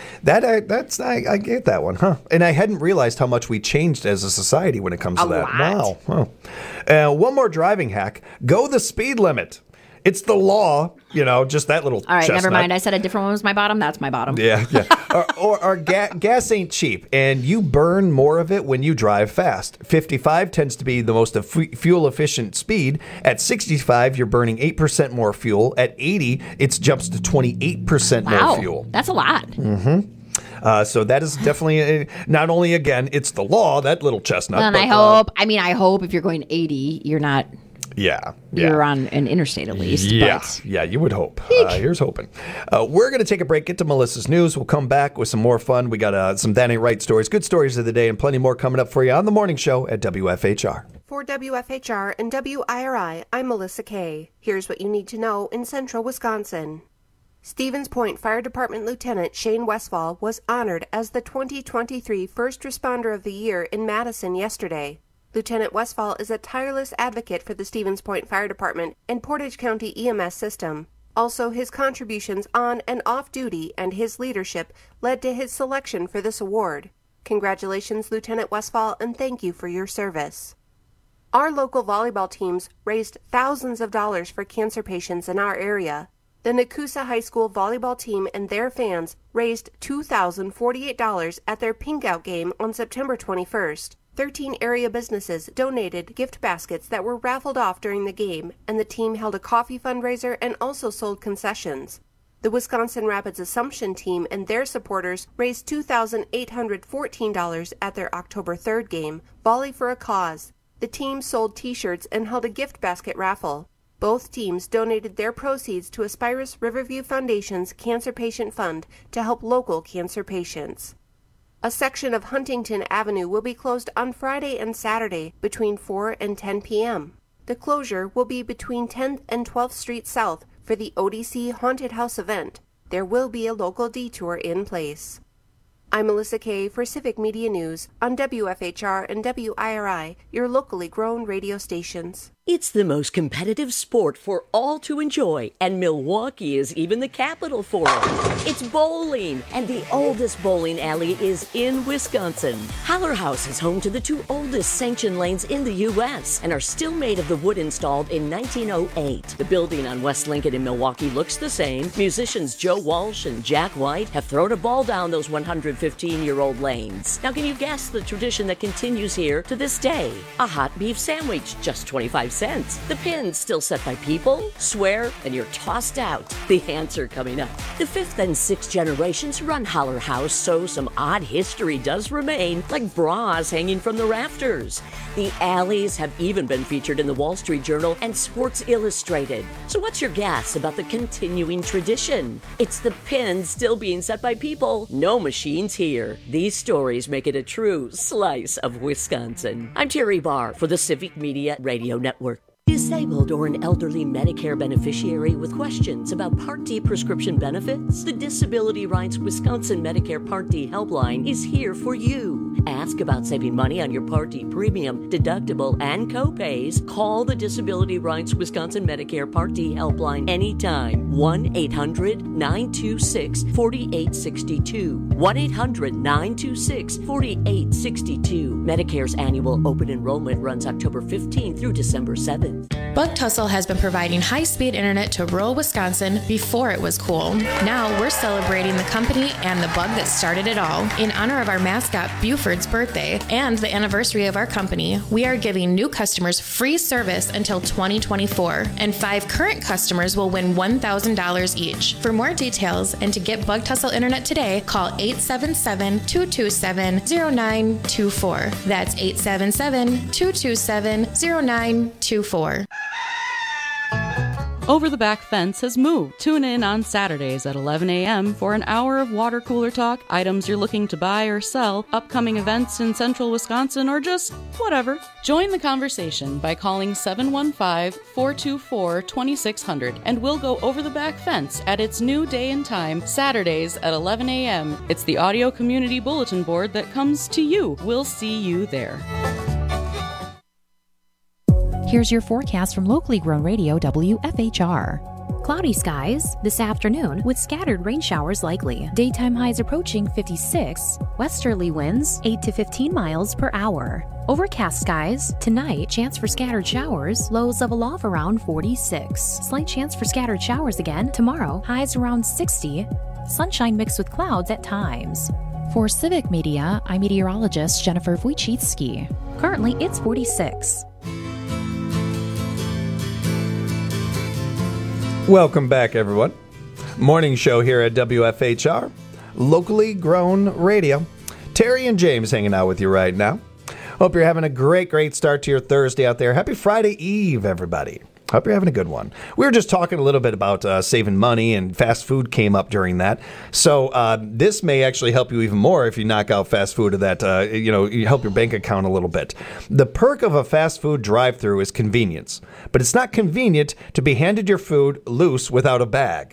I get that one, huh? And I hadn't realized how much we changed as a society when it comes to that. Lot. Wow. One more driving hack: go the speed limit. It's the law, just that little All right, chestnut. never mind. I said a different one was my bottom. That's my bottom. Yeah. or gas ain't cheap, and you burn more of it when you drive fast. 55 tends to be the most fuel-efficient speed. At 65, you're burning 8% more fuel. At 80, it jumps to 28% more fuel. That's a lot. Mm-hmm. So that is definitely not only, again, it's the law, that little chestnut. And I hope if you're going 80, you're not... Yeah. You're on an interstate at least. Yeah, you would hope. Here's hoping. We're going to take a break, get to Melissa's news. We'll come back with some more fun. We got some That Ain't Right stories, good stories of the day, and plenty more coming up for you on The Morning Show at WFHR. For WFHR and WIRI, I'm Melissa Kay. Here's what you need to know in central Wisconsin. Stevens Point Fire Department Lieutenant Shane Westfall was honored as the 2023 First Responder of the Year in Madison yesterday. Lieutenant Westfall is a tireless advocate for the Stevens Point Fire Department and Portage County EMS system. Also, his contributions on and off duty and his leadership led to his selection for this award. Congratulations, Lieutenant Westfall, and thank you for your service. Our local volleyball teams raised thousands of dollars for cancer patients in our area. The Nakusa High School volleyball team and their fans raised $2,048 at their Pink Out game on September 21st. 13 area businesses donated gift baskets that were raffled off during the game, and the team held a coffee fundraiser and also sold concessions. The Wisconsin Rapids Assumption team and their supporters raised $2,814 at their October 3rd game, Volley for a Cause. The team sold T-shirts and held a gift basket raffle. Both teams donated their proceeds to Aspirus Riverview Foundation's Cancer Patient Fund to help local cancer patients. A section of Huntington Avenue will be closed on Friday and Saturday between 4 and 10 p.m. The closure will be between 10th and 12th Street South for the ODC Haunted House event. There will be a local detour in place. I'm Melissa Kay for Civic Media News on WFHR and WIRI, your locally grown radio stations. It's the most competitive sport for all to enjoy, and Milwaukee is even the capital for it. It's bowling, and the oldest bowling alley is in Wisconsin. Holler House is home to the 2 oldest sanctioned lanes in the U.S. and are still made of the wood installed in 1908. The building on West Lincoln in Milwaukee looks the same. Musicians Joe Walsh and Jack White have thrown a ball down those 115-year-old lanes. Now, can you guess the tradition that continues here to this day? A hot beef sandwich, just 25 cents. The pin's still set by people, swear, and you're tossed out. The answer coming up. The 5th and 6th generations run Holler House, so some odd history does remain, like bras hanging from the rafters. The alleys have even been featured in the Wall Street Journal and Sports Illustrated. So what's your guess about the continuing tradition? It's the pin still being set by people. No machines here. These stories make it a true slice of Wisconsin. I'm Terry Barr for the Civic Media Radio Network. Disabled or an elderly Medicare beneficiary with questions about Part D prescription benefits? The Disability Rights Wisconsin Medicare Part D helpline is here for you. Ask about saving money on your Part D premium, deductible, and copays. Call the Disability Rights Wisconsin Medicare Part D helpline anytime. 1-800-926-4862. 1-800-926-4862. Medicare's annual open enrollment runs October 15th through December 7th. Bug Tussle has been providing high-speed internet to rural Wisconsin before it was cool. Now we're celebrating the company and the bug that started it all. In honor of our mascot Buford's birthday and the anniversary of our company, we are giving new customers free service until 2024, and 5 current customers will win $1,000 each. For more details and to get Bug Tussle internet today, call 877-227-0924. That's 877-227-0924. Over the Back Fence has moved. Tune in on Saturdays at 11 a.m. for an hour of water cooler talk, items you're looking to buy or sell, upcoming events in central Wisconsin, or just whatever. Join the conversation by calling 715-424-2600, and we'll go over the Back Fence at its new day and time, Saturdays at 11 a.m. It's the audio community bulletin board that comes to you. We'll see you there. Here's your forecast from locally grown radio WFHR. Cloudy skies this afternoon with scattered rain showers likely. Daytime highs approaching 56. Westerly winds 8 to 15 miles per hour. Overcast skies tonight, chance for scattered showers, lows level off around 46. Slight chance for scattered showers again tomorrow, highs around 60. Sunshine mixed with clouds at times. For Civic Media, I'm meteorologist Jennifer Wojcicki. Currently, it's 46. Welcome back, everyone. Morning show here at WFHR, locally grown radio. Terry and James hanging out with you right now. Hope you're having a great start to your Thursday out there. Happy Friday Eve, everybody. Hope you're having a good one. We were just talking a little bit about saving money, and fast food came up during that. So this may actually help you even more if you knock out fast food, of that, you help your bank account a little bit. The perk of a fast food drive-thru is convenience, but it's not convenient to be handed your food loose without a bag.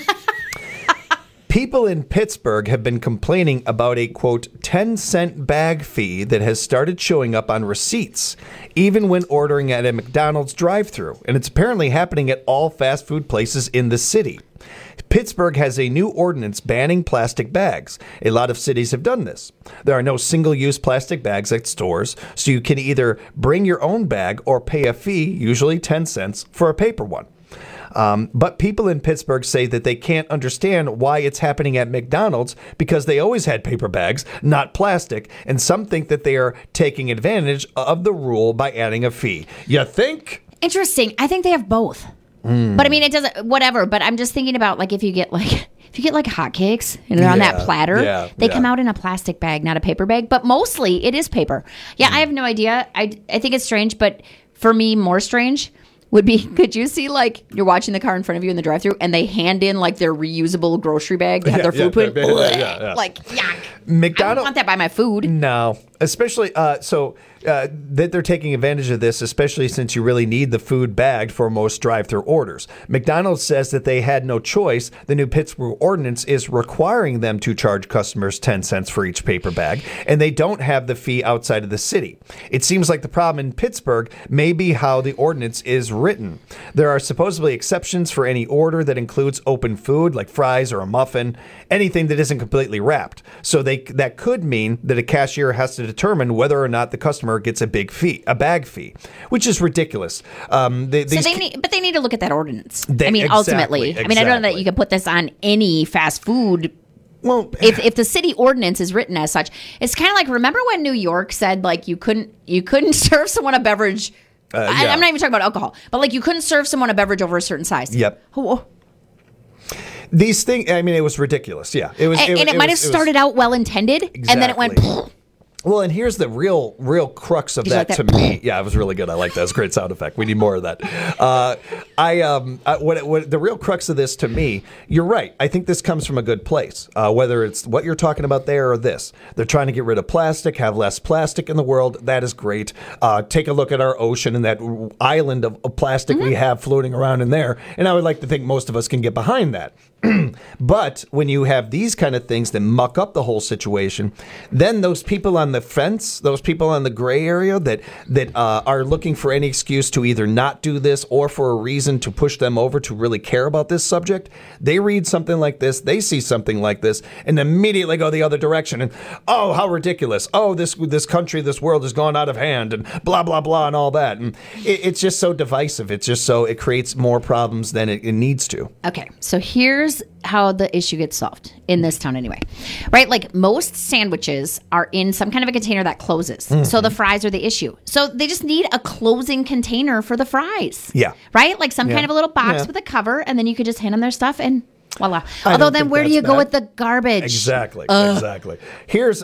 People in Pittsburgh have been complaining about a, quote, 10-cent bag fee that has started showing up on receipts, even when ordering at a McDonald's drive-thru, and it's apparently happening at all fast food places in the city. Pittsburgh has a new ordinance banning plastic bags. A lot of cities have done this. There are no single-use plastic bags at stores, so you can either bring your own bag or pay a fee, usually 10 cents, for a paper one. But people in Pittsburgh say that they can't understand why it's happening at McDonald's because they always had paper bags, not plastic, and some think that they are taking advantage of the rule by adding a fee. You think? Interesting. I think they have both. But I mean, it doesn't, whatever, but I'm just thinking about, like, if you get hotcakes and they're on that platter, they come out in a plastic bag, not a paper bag, but mostly it is paper. Yeah, I have no idea. I think it's strange, but for me, more strange would be, could you see, like, you're watching the car in front of you in the drive-thru and they hand in, like, their reusable grocery bag to have their food put in? Like, yuck. McDonald's, I don't want that by my food. No. Especially that they're taking advantage of this, especially since you really need the food bagged for most drive-through orders. McDonald's says that they had no choice. The new Pittsburgh ordinance is requiring them to charge customers 10 cents for each paper bag, and they don't have the fee outside of the city. It seems like the problem in Pittsburgh may be how the ordinance is written. There are supposedly exceptions for any order that includes open food, like fries or a muffin, anything that isn't completely wrapped. So that could mean that a cashier has to determine whether or not the customer gets a bag fee, which is ridiculous. They need to look at that ordinance. Exactly. Ultimately, I don't know that you can put this on any fast food. Well, if the city ordinance is written as such, it's kind of like, remember when New York said like you couldn't serve someone a beverage. I'm not even talking about alcohol, but like you couldn't serve someone a beverage over a certain size. Yep. These things, it was ridiculous. Yeah, it was, and it might have started out well intended, and then it went. Well, and here's the real crux of that to me. Yeah, it was really good. I like that. It was a great sound effect. We need more of that. What the real crux of this to me, you're right. I think this comes from a good place, whether it's what you're talking about there or this. They're trying to get rid of plastic, have less plastic in the world. That is great. Take a look at our ocean and that island of plastic we have floating around in there. And I would like to think most of us can get behind that. But when you have these kind of things that muck up the whole situation, then those people on the fence, those people on the gray area that are looking for any excuse to either not do this or for a reason to push them over to really care about this subject, they read something like this, they see something like this, and immediately go the other direction. And, oh, how ridiculous. Oh, this country, this world has gone out of hand, and blah, blah, blah, and all that. And it's just so divisive. It's just so it creates more problems than it needs to. Okay, so here's how the issue gets solved in this town anyway, right? Like most sandwiches are in some kind of a container that closes. Mm-hmm. So the fries are the issue. So they just need a closing container for the fries. Yeah. Right? Like some kind of a little box with a cover, and then you could just hand them their stuff and voila. Although then where do you go with the garbage? Exactly. Here's,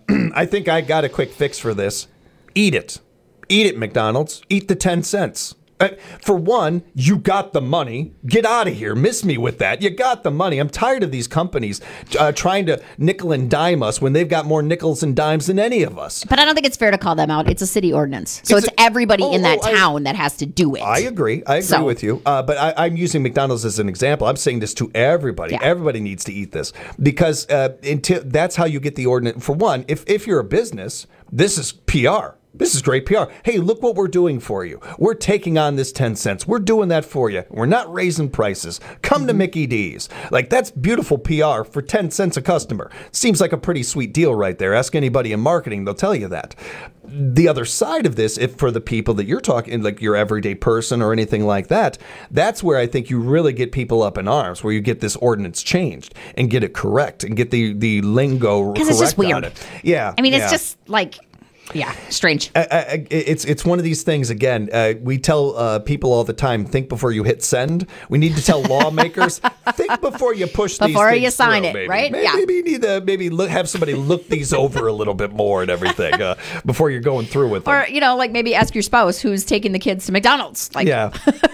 I think I got a quick fix for this. Eat it. Eat it, McDonald's. Eat the 10 cents. For one, you got the money. Get out of here. Miss me with that. You got the money. I'm tired of these companies trying to nickel and dime us when they've got more nickels and dimes than any of us. But I don't think it's fair to call them out. It's a city ordinance. So it's everybody in that town that has to do it. I agree. With you. But I'm using McDonald's as an example. I'm saying this to everybody. Yeah. Everybody needs to eat this because that's how you get the ordinance. For one, if you're a business, this is PR. This is great PR. Hey, look what we're doing for you. We're taking on this 10 cents. We're doing that for you. We're not raising prices. Come to Mickey D's. Like, that's beautiful PR for 10 cents a customer. Seems like a pretty sweet deal right there. Ask anybody in marketing. They'll tell you that. The other side of this, if for the people that you're talking, like your everyday person or anything like that, that's where I think you really get people up in arms, where you get this ordinance changed and get it correct and get the lingo correct. Because it's just weird. On it. Yeah. I mean, it's just like... Yeah, strange. It's one of these things, again, we tell people all the time, think before you hit send. We need to tell lawmakers, think before you push these before things you sign through, it, maybe. right? Maybe you need to have somebody look these over a little bit more and everything before you're going through with them. Or, like maybe ask your spouse who's taking the kids to McDonald's. Yeah.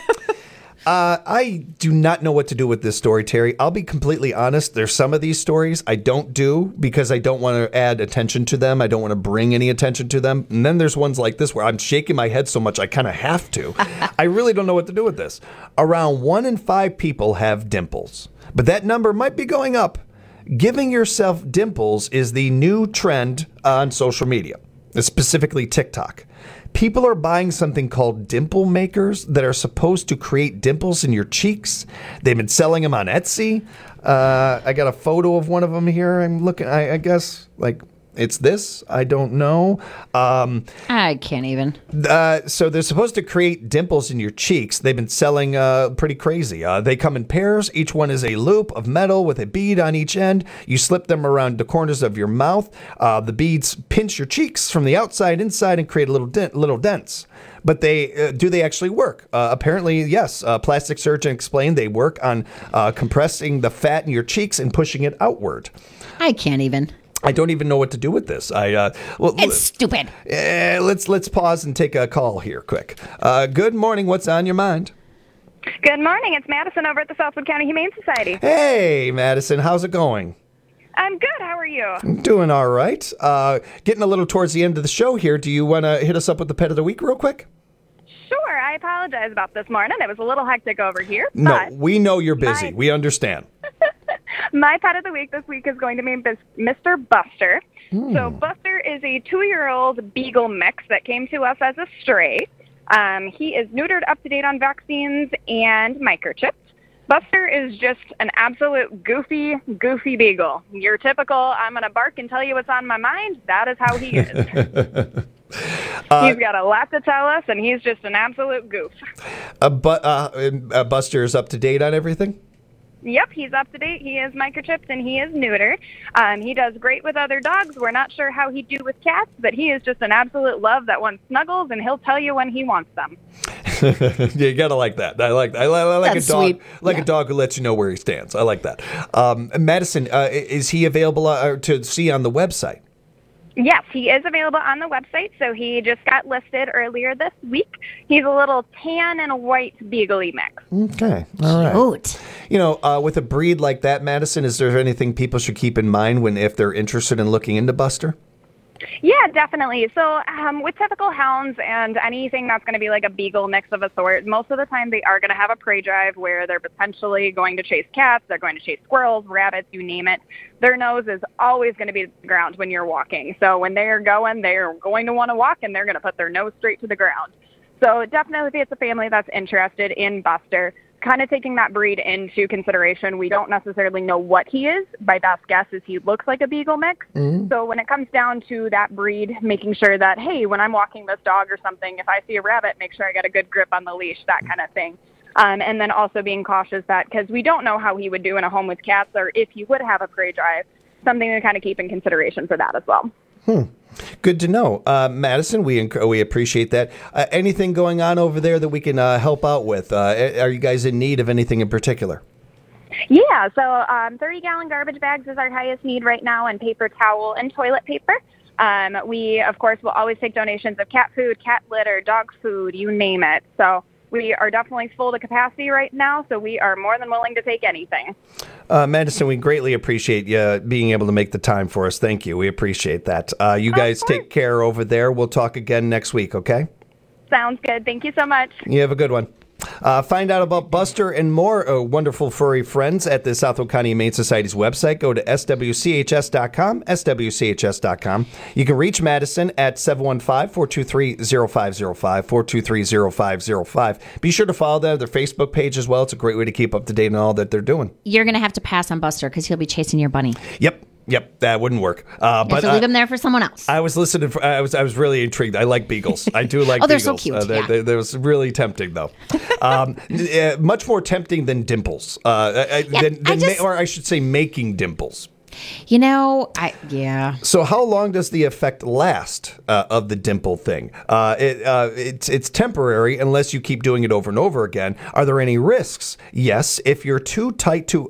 I do not know what to do with this story, Terry. I'll be completely honest. There's some of these stories I don't do because I don't want to add attention to them. I don't want to bring any attention to them. And then there's ones like this where I'm shaking my head so much I kind of have to. I really don't know what to do with this. Around 1 in 5 people have dimples, but that number might be going up. Giving yourself dimples is the new trend on social media, specifically TikTok. People are buying something called dimple makers that are supposed to create dimples in your cheeks. They've been selling them on Etsy. I got a photo of one of them here. I'm looking, I guess, like, it's this. I don't know. I can't even. So they're supposed to create dimples in your cheeks. They've been selling pretty crazy. They come in pairs. Each one is a loop of metal with a bead on each end. You slip them around the corners of your mouth. The beads pinch your cheeks from the outside inside and create little dents. But do they actually work? Apparently, yes. A plastic surgeon explained they work on compressing the fat in your cheeks and pushing it outward. I can't even. I don't even know what to do with this. It's stupid. Let's pause and take a call here quick. Good morning. What's on your mind? Good morning. It's Madison over at the Southwood County Humane Society. Hey, Madison. How's it going? I'm good. How are you? I'm doing all right. Getting a little towards the end of the show here. Do you want to hit us up with the pet of the week real quick? Sure. I apologize about this morning. It was a little hectic over here. No, but we know you're busy. We understand. my pet of the week this week is going to be Mr. Buster. So Buster is a 2-year-old beagle mix that came to us as a stray. He is neutered, up to date on vaccines and microchips. Buster is just an absolute goofy beagle. Your typical, I'm going to bark and tell you what's on my mind. That is how he is. He's got a lot to tell us, and he's just an absolute goof. But Buster is up to date on everything? Yep, he's up to date. He is microchipped, and he is neutered. He does great with other dogs. We're not sure how he'd do with cats, but he is just an absolute love that wants snuggles, and he'll tell you when he wants them. You gotta like that. I like that. I like That's a dog. sweet. Like a dog who lets you know where he stands. I like that. Madison, is he available to see on the website? Yes, he is available on the website, so he just got listed earlier this week. He's a little tan and a white beagle-y mix. Okay. All right. You know, with a breed like that, Madison, is there anything people should keep in mind if they're interested in looking into Buster? Yeah, definitely. So with typical hounds and anything that's going to be like a beagle mix of a sort, most of the time they are going to have a prey drive where they're potentially going to chase cats, they're going to chase squirrels, rabbits, you name it. Their nose is always going to be to the ground when you're walking. So when they're going to want to walk, and they're going to put their nose straight to the ground. So definitely if it's a family that's interested in Buster, kind of taking that breed into consideration. We don't necessarily know what he is. My best guess is he looks like a beagle mix. So when it comes down to that breed, making sure that, hey, when I'm walking this dog or something, if I see a rabbit, make sure I got a good grip on the leash, that kind of thing. And then also being cautious that, because we don't know how he would do in a home with cats, or if he would have a prey drive, something to kind of keep in consideration for that as well. Good to know. Madison, we appreciate that. Anything going on over there that we can help out with? Are you guys in need of anything in particular? Yeah, so 30-gallon garbage bags is our highest need right now, and paper towel and toilet paper. We, of course, will always take donations of cat food, cat litter, dog food, you name it. So we are definitely full to capacity right now, so we are more than willing to take anything. Madison, we greatly appreciate you being able to make the time for us. Thank you. We appreciate that. You guys take care over there. We'll talk again next week, okay? Sounds good. Thank you so much. You have a good one. Find out about Buster and more wonderful furry friends at the Southfield County Humane Society's website. Go to swchs.com, swchs.com. You can reach Madison at 715-423-0505, 423-0505. Be sure to follow their Facebook page as well. It's a great way to keep up to date on all that they're doing. You're going to have to pass on Buster because he'll be chasing your bunny. Yep, that wouldn't work. You have to leave him there for someone else. I was listening. I was really intrigued. I like beagles. I do like. Oh, they're beagles. so cute. They was really tempting, though. Much more tempting than Dimples. Or I should say, making Dimples. You know, So how long does the effect last of the dimple thing? It's temporary unless you keep doing it over and over again. Are there any risks? Yes. If you're too tight to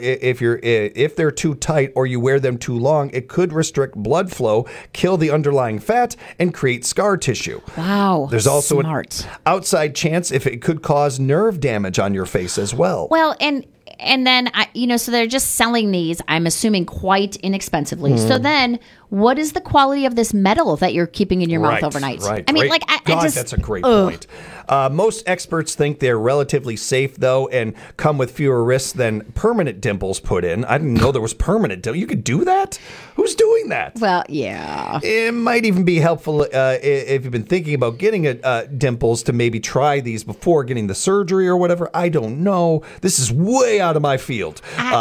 if they're too tight or you wear them too long, it could restrict blood flow, kill the underlying fat, and create scar tissue. Wow. There's also smart. an outside chance if it could cause nerve damage on your face as well. Well, and then, so they're just selling these, I'm assuming, quite inexpensively. So then, what is the quality of this metal that you're keeping in your mouth overnight? Right. I mean, God, that's a great point. Most experts think they're relatively safe, though, and come with fewer risks than permanent dimples put in. I didn't know there was permanent dimples. You could do that? Who's doing that? Well, yeah. It might even be helpful if you've been thinking about getting dimples to maybe try these before getting the surgery or whatever. I don't know. This is way out of my field.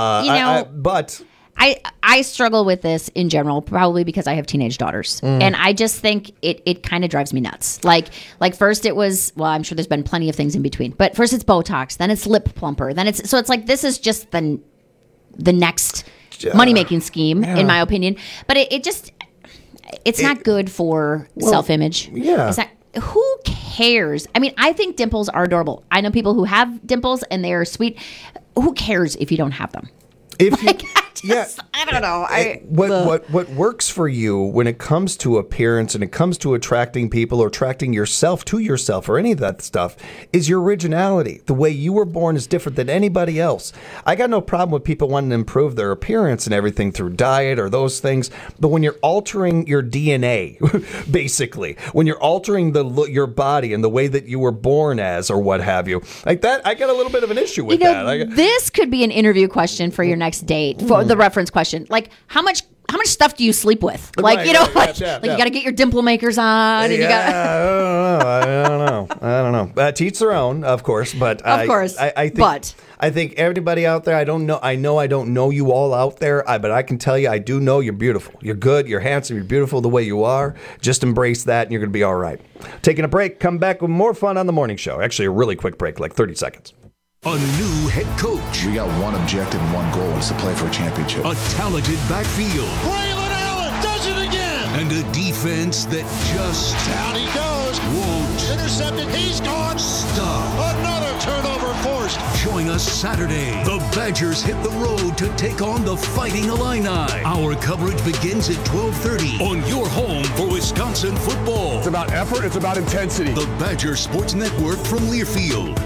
But I struggle with this in general, probably because I have teenage daughters. And I just think it kind of drives me nuts. Like first it was, well, I'm sure there's been plenty of things in between, but first it's Botox, then it's lip plumper, then it's like this is just the next money-making scheme, in my opinion. But it's not good for self-image. Yeah. It's not, who cares? I mean, I think dimples are adorable. I know people who have dimples and they are sweet. Who cares if you don't have them? I don't know. What works for you when it comes to appearance and it comes to attracting people or attracting yourself to yourself or any of that stuff is your originality. The way you were born is different than anybody else. I got no problem with people wanting to improve their appearance and everything through diet or those things, but when you're altering your DNA, basically, when you're altering your body and the way that you were born as or what have you, like that, I got a little bit of an issue with that. This could be an interview question for your next date, for the reference question. Like, how much stuff do you sleep with? Like, you got to get your dimple makers on. And you got. I don't know. To each their own, of course. But I think everybody out there. I don't know. I don't know you all out there. But I can tell you, I do know you're beautiful. You're good. You're handsome. You're beautiful the way you are. Just embrace that, and you're going to be all right. Taking a break. Come back with more fun on the morning show. Actually, a really quick break, like 30 seconds. A new head coach. We got one objective and one goal. It's to play for a championship. A talented backfield. Braylon Allen does it again. And a defense that just... Down he goes. Won't. Intercepted. He's gone. Stop. Another turnover forced. Join us Saturday. The Badgers hit the road to take on the Fighting Illini. Our coverage begins at 12:30 on your home for Wisconsin football. It's about effort. It's about intensity. The Badger Sports Network from Learfield.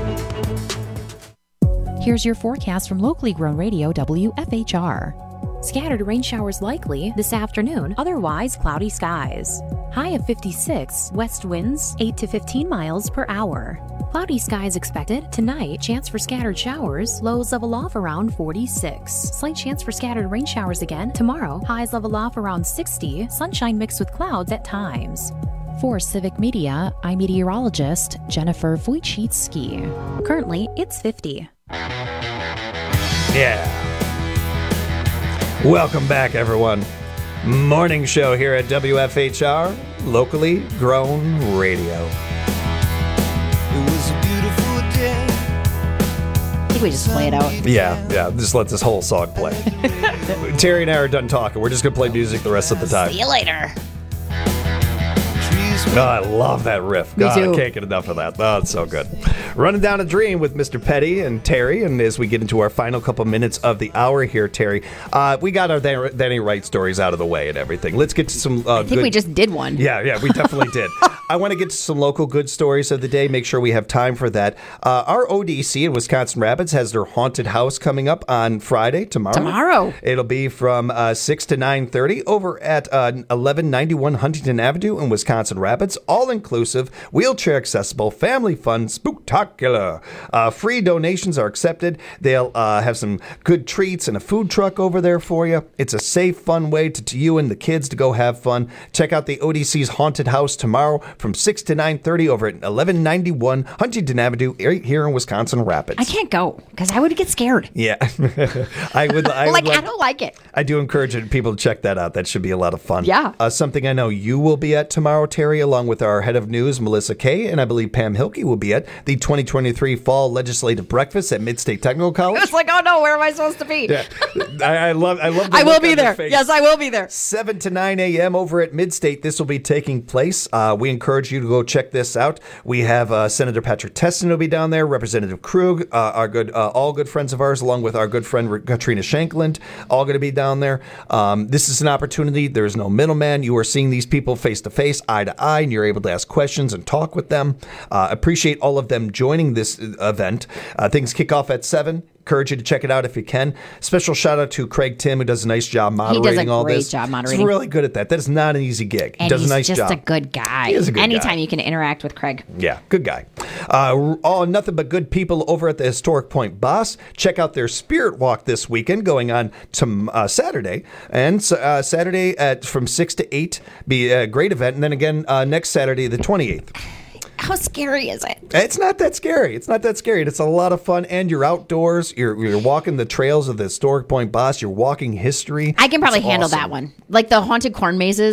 Here's your forecast from locally grown radio WFHR. Scattered rain showers likely this afternoon, otherwise cloudy skies. High of 56, west winds 8 to 15 miles per hour. Cloudy skies expected tonight, chance for scattered showers, lows level off around 46. Slight chance for scattered rain showers again tomorrow, highs level off around 60, sunshine mixed with clouds at times. For Civic Media, I'm meteorologist Jennifer Wojcicki. Currently, it's 50. Yeah. Welcome back, everyone. Morning show here at WFHR, locally grown radio. It was a beautiful day. I think we just play it out. Yeah. Just let this whole song play. Terry and I are done talking. We're just going to play music the rest of the time. See you later. Oh, I love that riff. Me too. I can't get enough of that. Oh, it's so good. Running down a dream with Mr. Petty and Terry, and as we get into our final couple minutes of the hour here, Terry, we got our Danny Wright stories out of the way and everything. Let's get to some I think we just did one. Yeah, we definitely did. I want to get to some local good stories of the day. Make sure we have time for that. Our ODC in Wisconsin Rapids has their haunted house coming up on Friday, tomorrow. It'll be from 6 to 9:30 over at 1191 Huntington Avenue in Wisconsin Rapids. All-inclusive, wheelchair accessible, family fun, spooktacular. Free donations are accepted. They'll have some good treats and a food truck over there for you. It's a safe, fun way to you and the kids to go have fun. Check out the ODC's haunted house tomorrow from 6 to 9:30 over at 1191 Huntington Avenue here in Wisconsin Rapids. I can't go because I would get scared. Yeah. I don't like it. I do encourage people to check that out. That should be a lot of fun. Yeah. Something I know you will be at tomorrow, Terry, along with our head of news, Melissa Kay, and I believe Pam Hilke will be at the 2023 Fall Legislative Breakfast at Mid-State Technical College. It's like, oh no, where am I supposed to be? Yeah. I love the I will be there. Yes, I will be there. 7 to 9 a.m. over at Mid-State. This will be taking place. We encourage you to go check this out. We have Senator Patrick Testin will be down there, Representative Krug, all good friends of ours, along with our good friend Katrina Shankland, all going to be down there. This is an opportunity. There is no middleman. You are seeing these people face to face, eye to eye, and you're able to ask questions and talk with them. Appreciate all of them joining this event. Things kick off at 7. Encourage you to check it out if you can. Special shout out to Craig Tim, who does a nice job moderating all this. He does a great job moderating. He's really good at that. That is not an easy gig. And he does a nice job. He's just a good guy. He is a good Anytime guy. you can interact with Craig. Yeah, good guy. All nothing but good people over at the Historic Point Boss. Check out their Spirit Walk this weekend, going on to Saturday. And Saturday from 6 to 8, be a great event. And then again, next Saturday, the 28th. How scary is it? It's not that scary. It's a lot of fun, and you're outdoors. You're walking the trails of the Historic Point Boss. You're walking history. I can probably handle that one. Like the haunted corn mazes,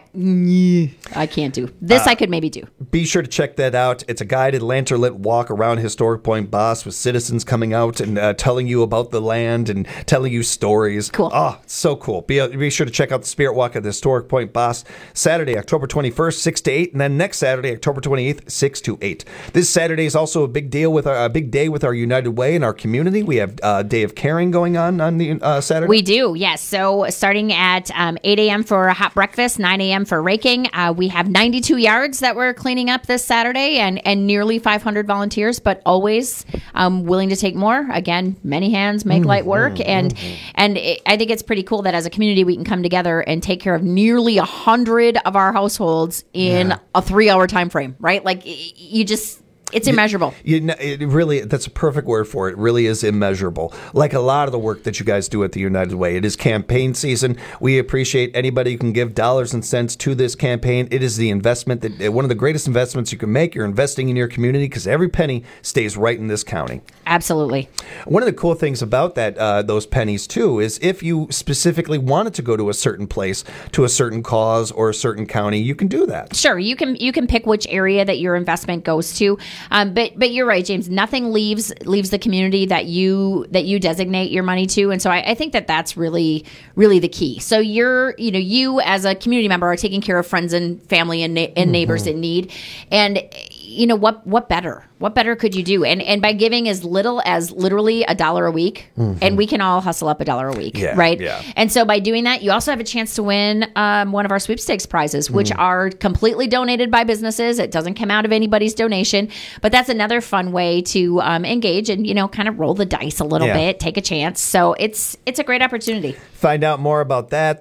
I can't do. This I could maybe do. Be sure to check that out. It's a guided lantern-lit walk around Historic Point Boss with citizens coming out and telling you about the land and telling you stories. Cool. Oh, so cool. Be sure to check out the Spirit Walk at the Historic Point Boss Saturday, October 21st, 6 to 8, and then next Saturday, October 28th, 6 to 8. This Saturday is also a big day with our United Way in our community. We have a Day of Caring going on the Saturday. We do, yes. So starting at 8 a.m. for a hot breakfast, 9 a.m. for raking. We have 92 yards that we're cleaning up this Saturday and nearly 500 volunteers, but always willing to take more. Again, many hands make light work. And I think it's pretty cool that as a community we can come together and take care of nearly 100 of our households in a 3-hour time frame, right? Like you just... It's immeasurable. It really, that's a perfect word for it. It really is immeasurable. Like a lot of the work that you guys do at the United Way. It is campaign season. We appreciate anybody who can give dollars and cents to this campaign. It is the investment that one of the greatest investments you can make. You're investing in your community because every penny stays right in this county. Absolutely. One of the cool things about that, those pennies too, is if you specifically wanted to go to a certain place, to a certain cause or a certain county, you can do that. Sure, you can pick which area that your investment goes to. But you're right, James. Nothing leaves the community that you designate your money to, and so I think that's really the key. So you as a community member are taking care of friends and family and neighbors in need, and what better? What better could you do? And by giving as little as literally $1 a week, and we can all hustle up $1 a week, right? Yeah. And so by doing that, you also have a chance to win one of our sweepstakes prizes, which are completely donated by businesses. It doesn't come out of anybody's donation, but that's another fun way to engage and kind of roll the dice a little bit, take a chance. So it's a great opportunity. Find out more about that.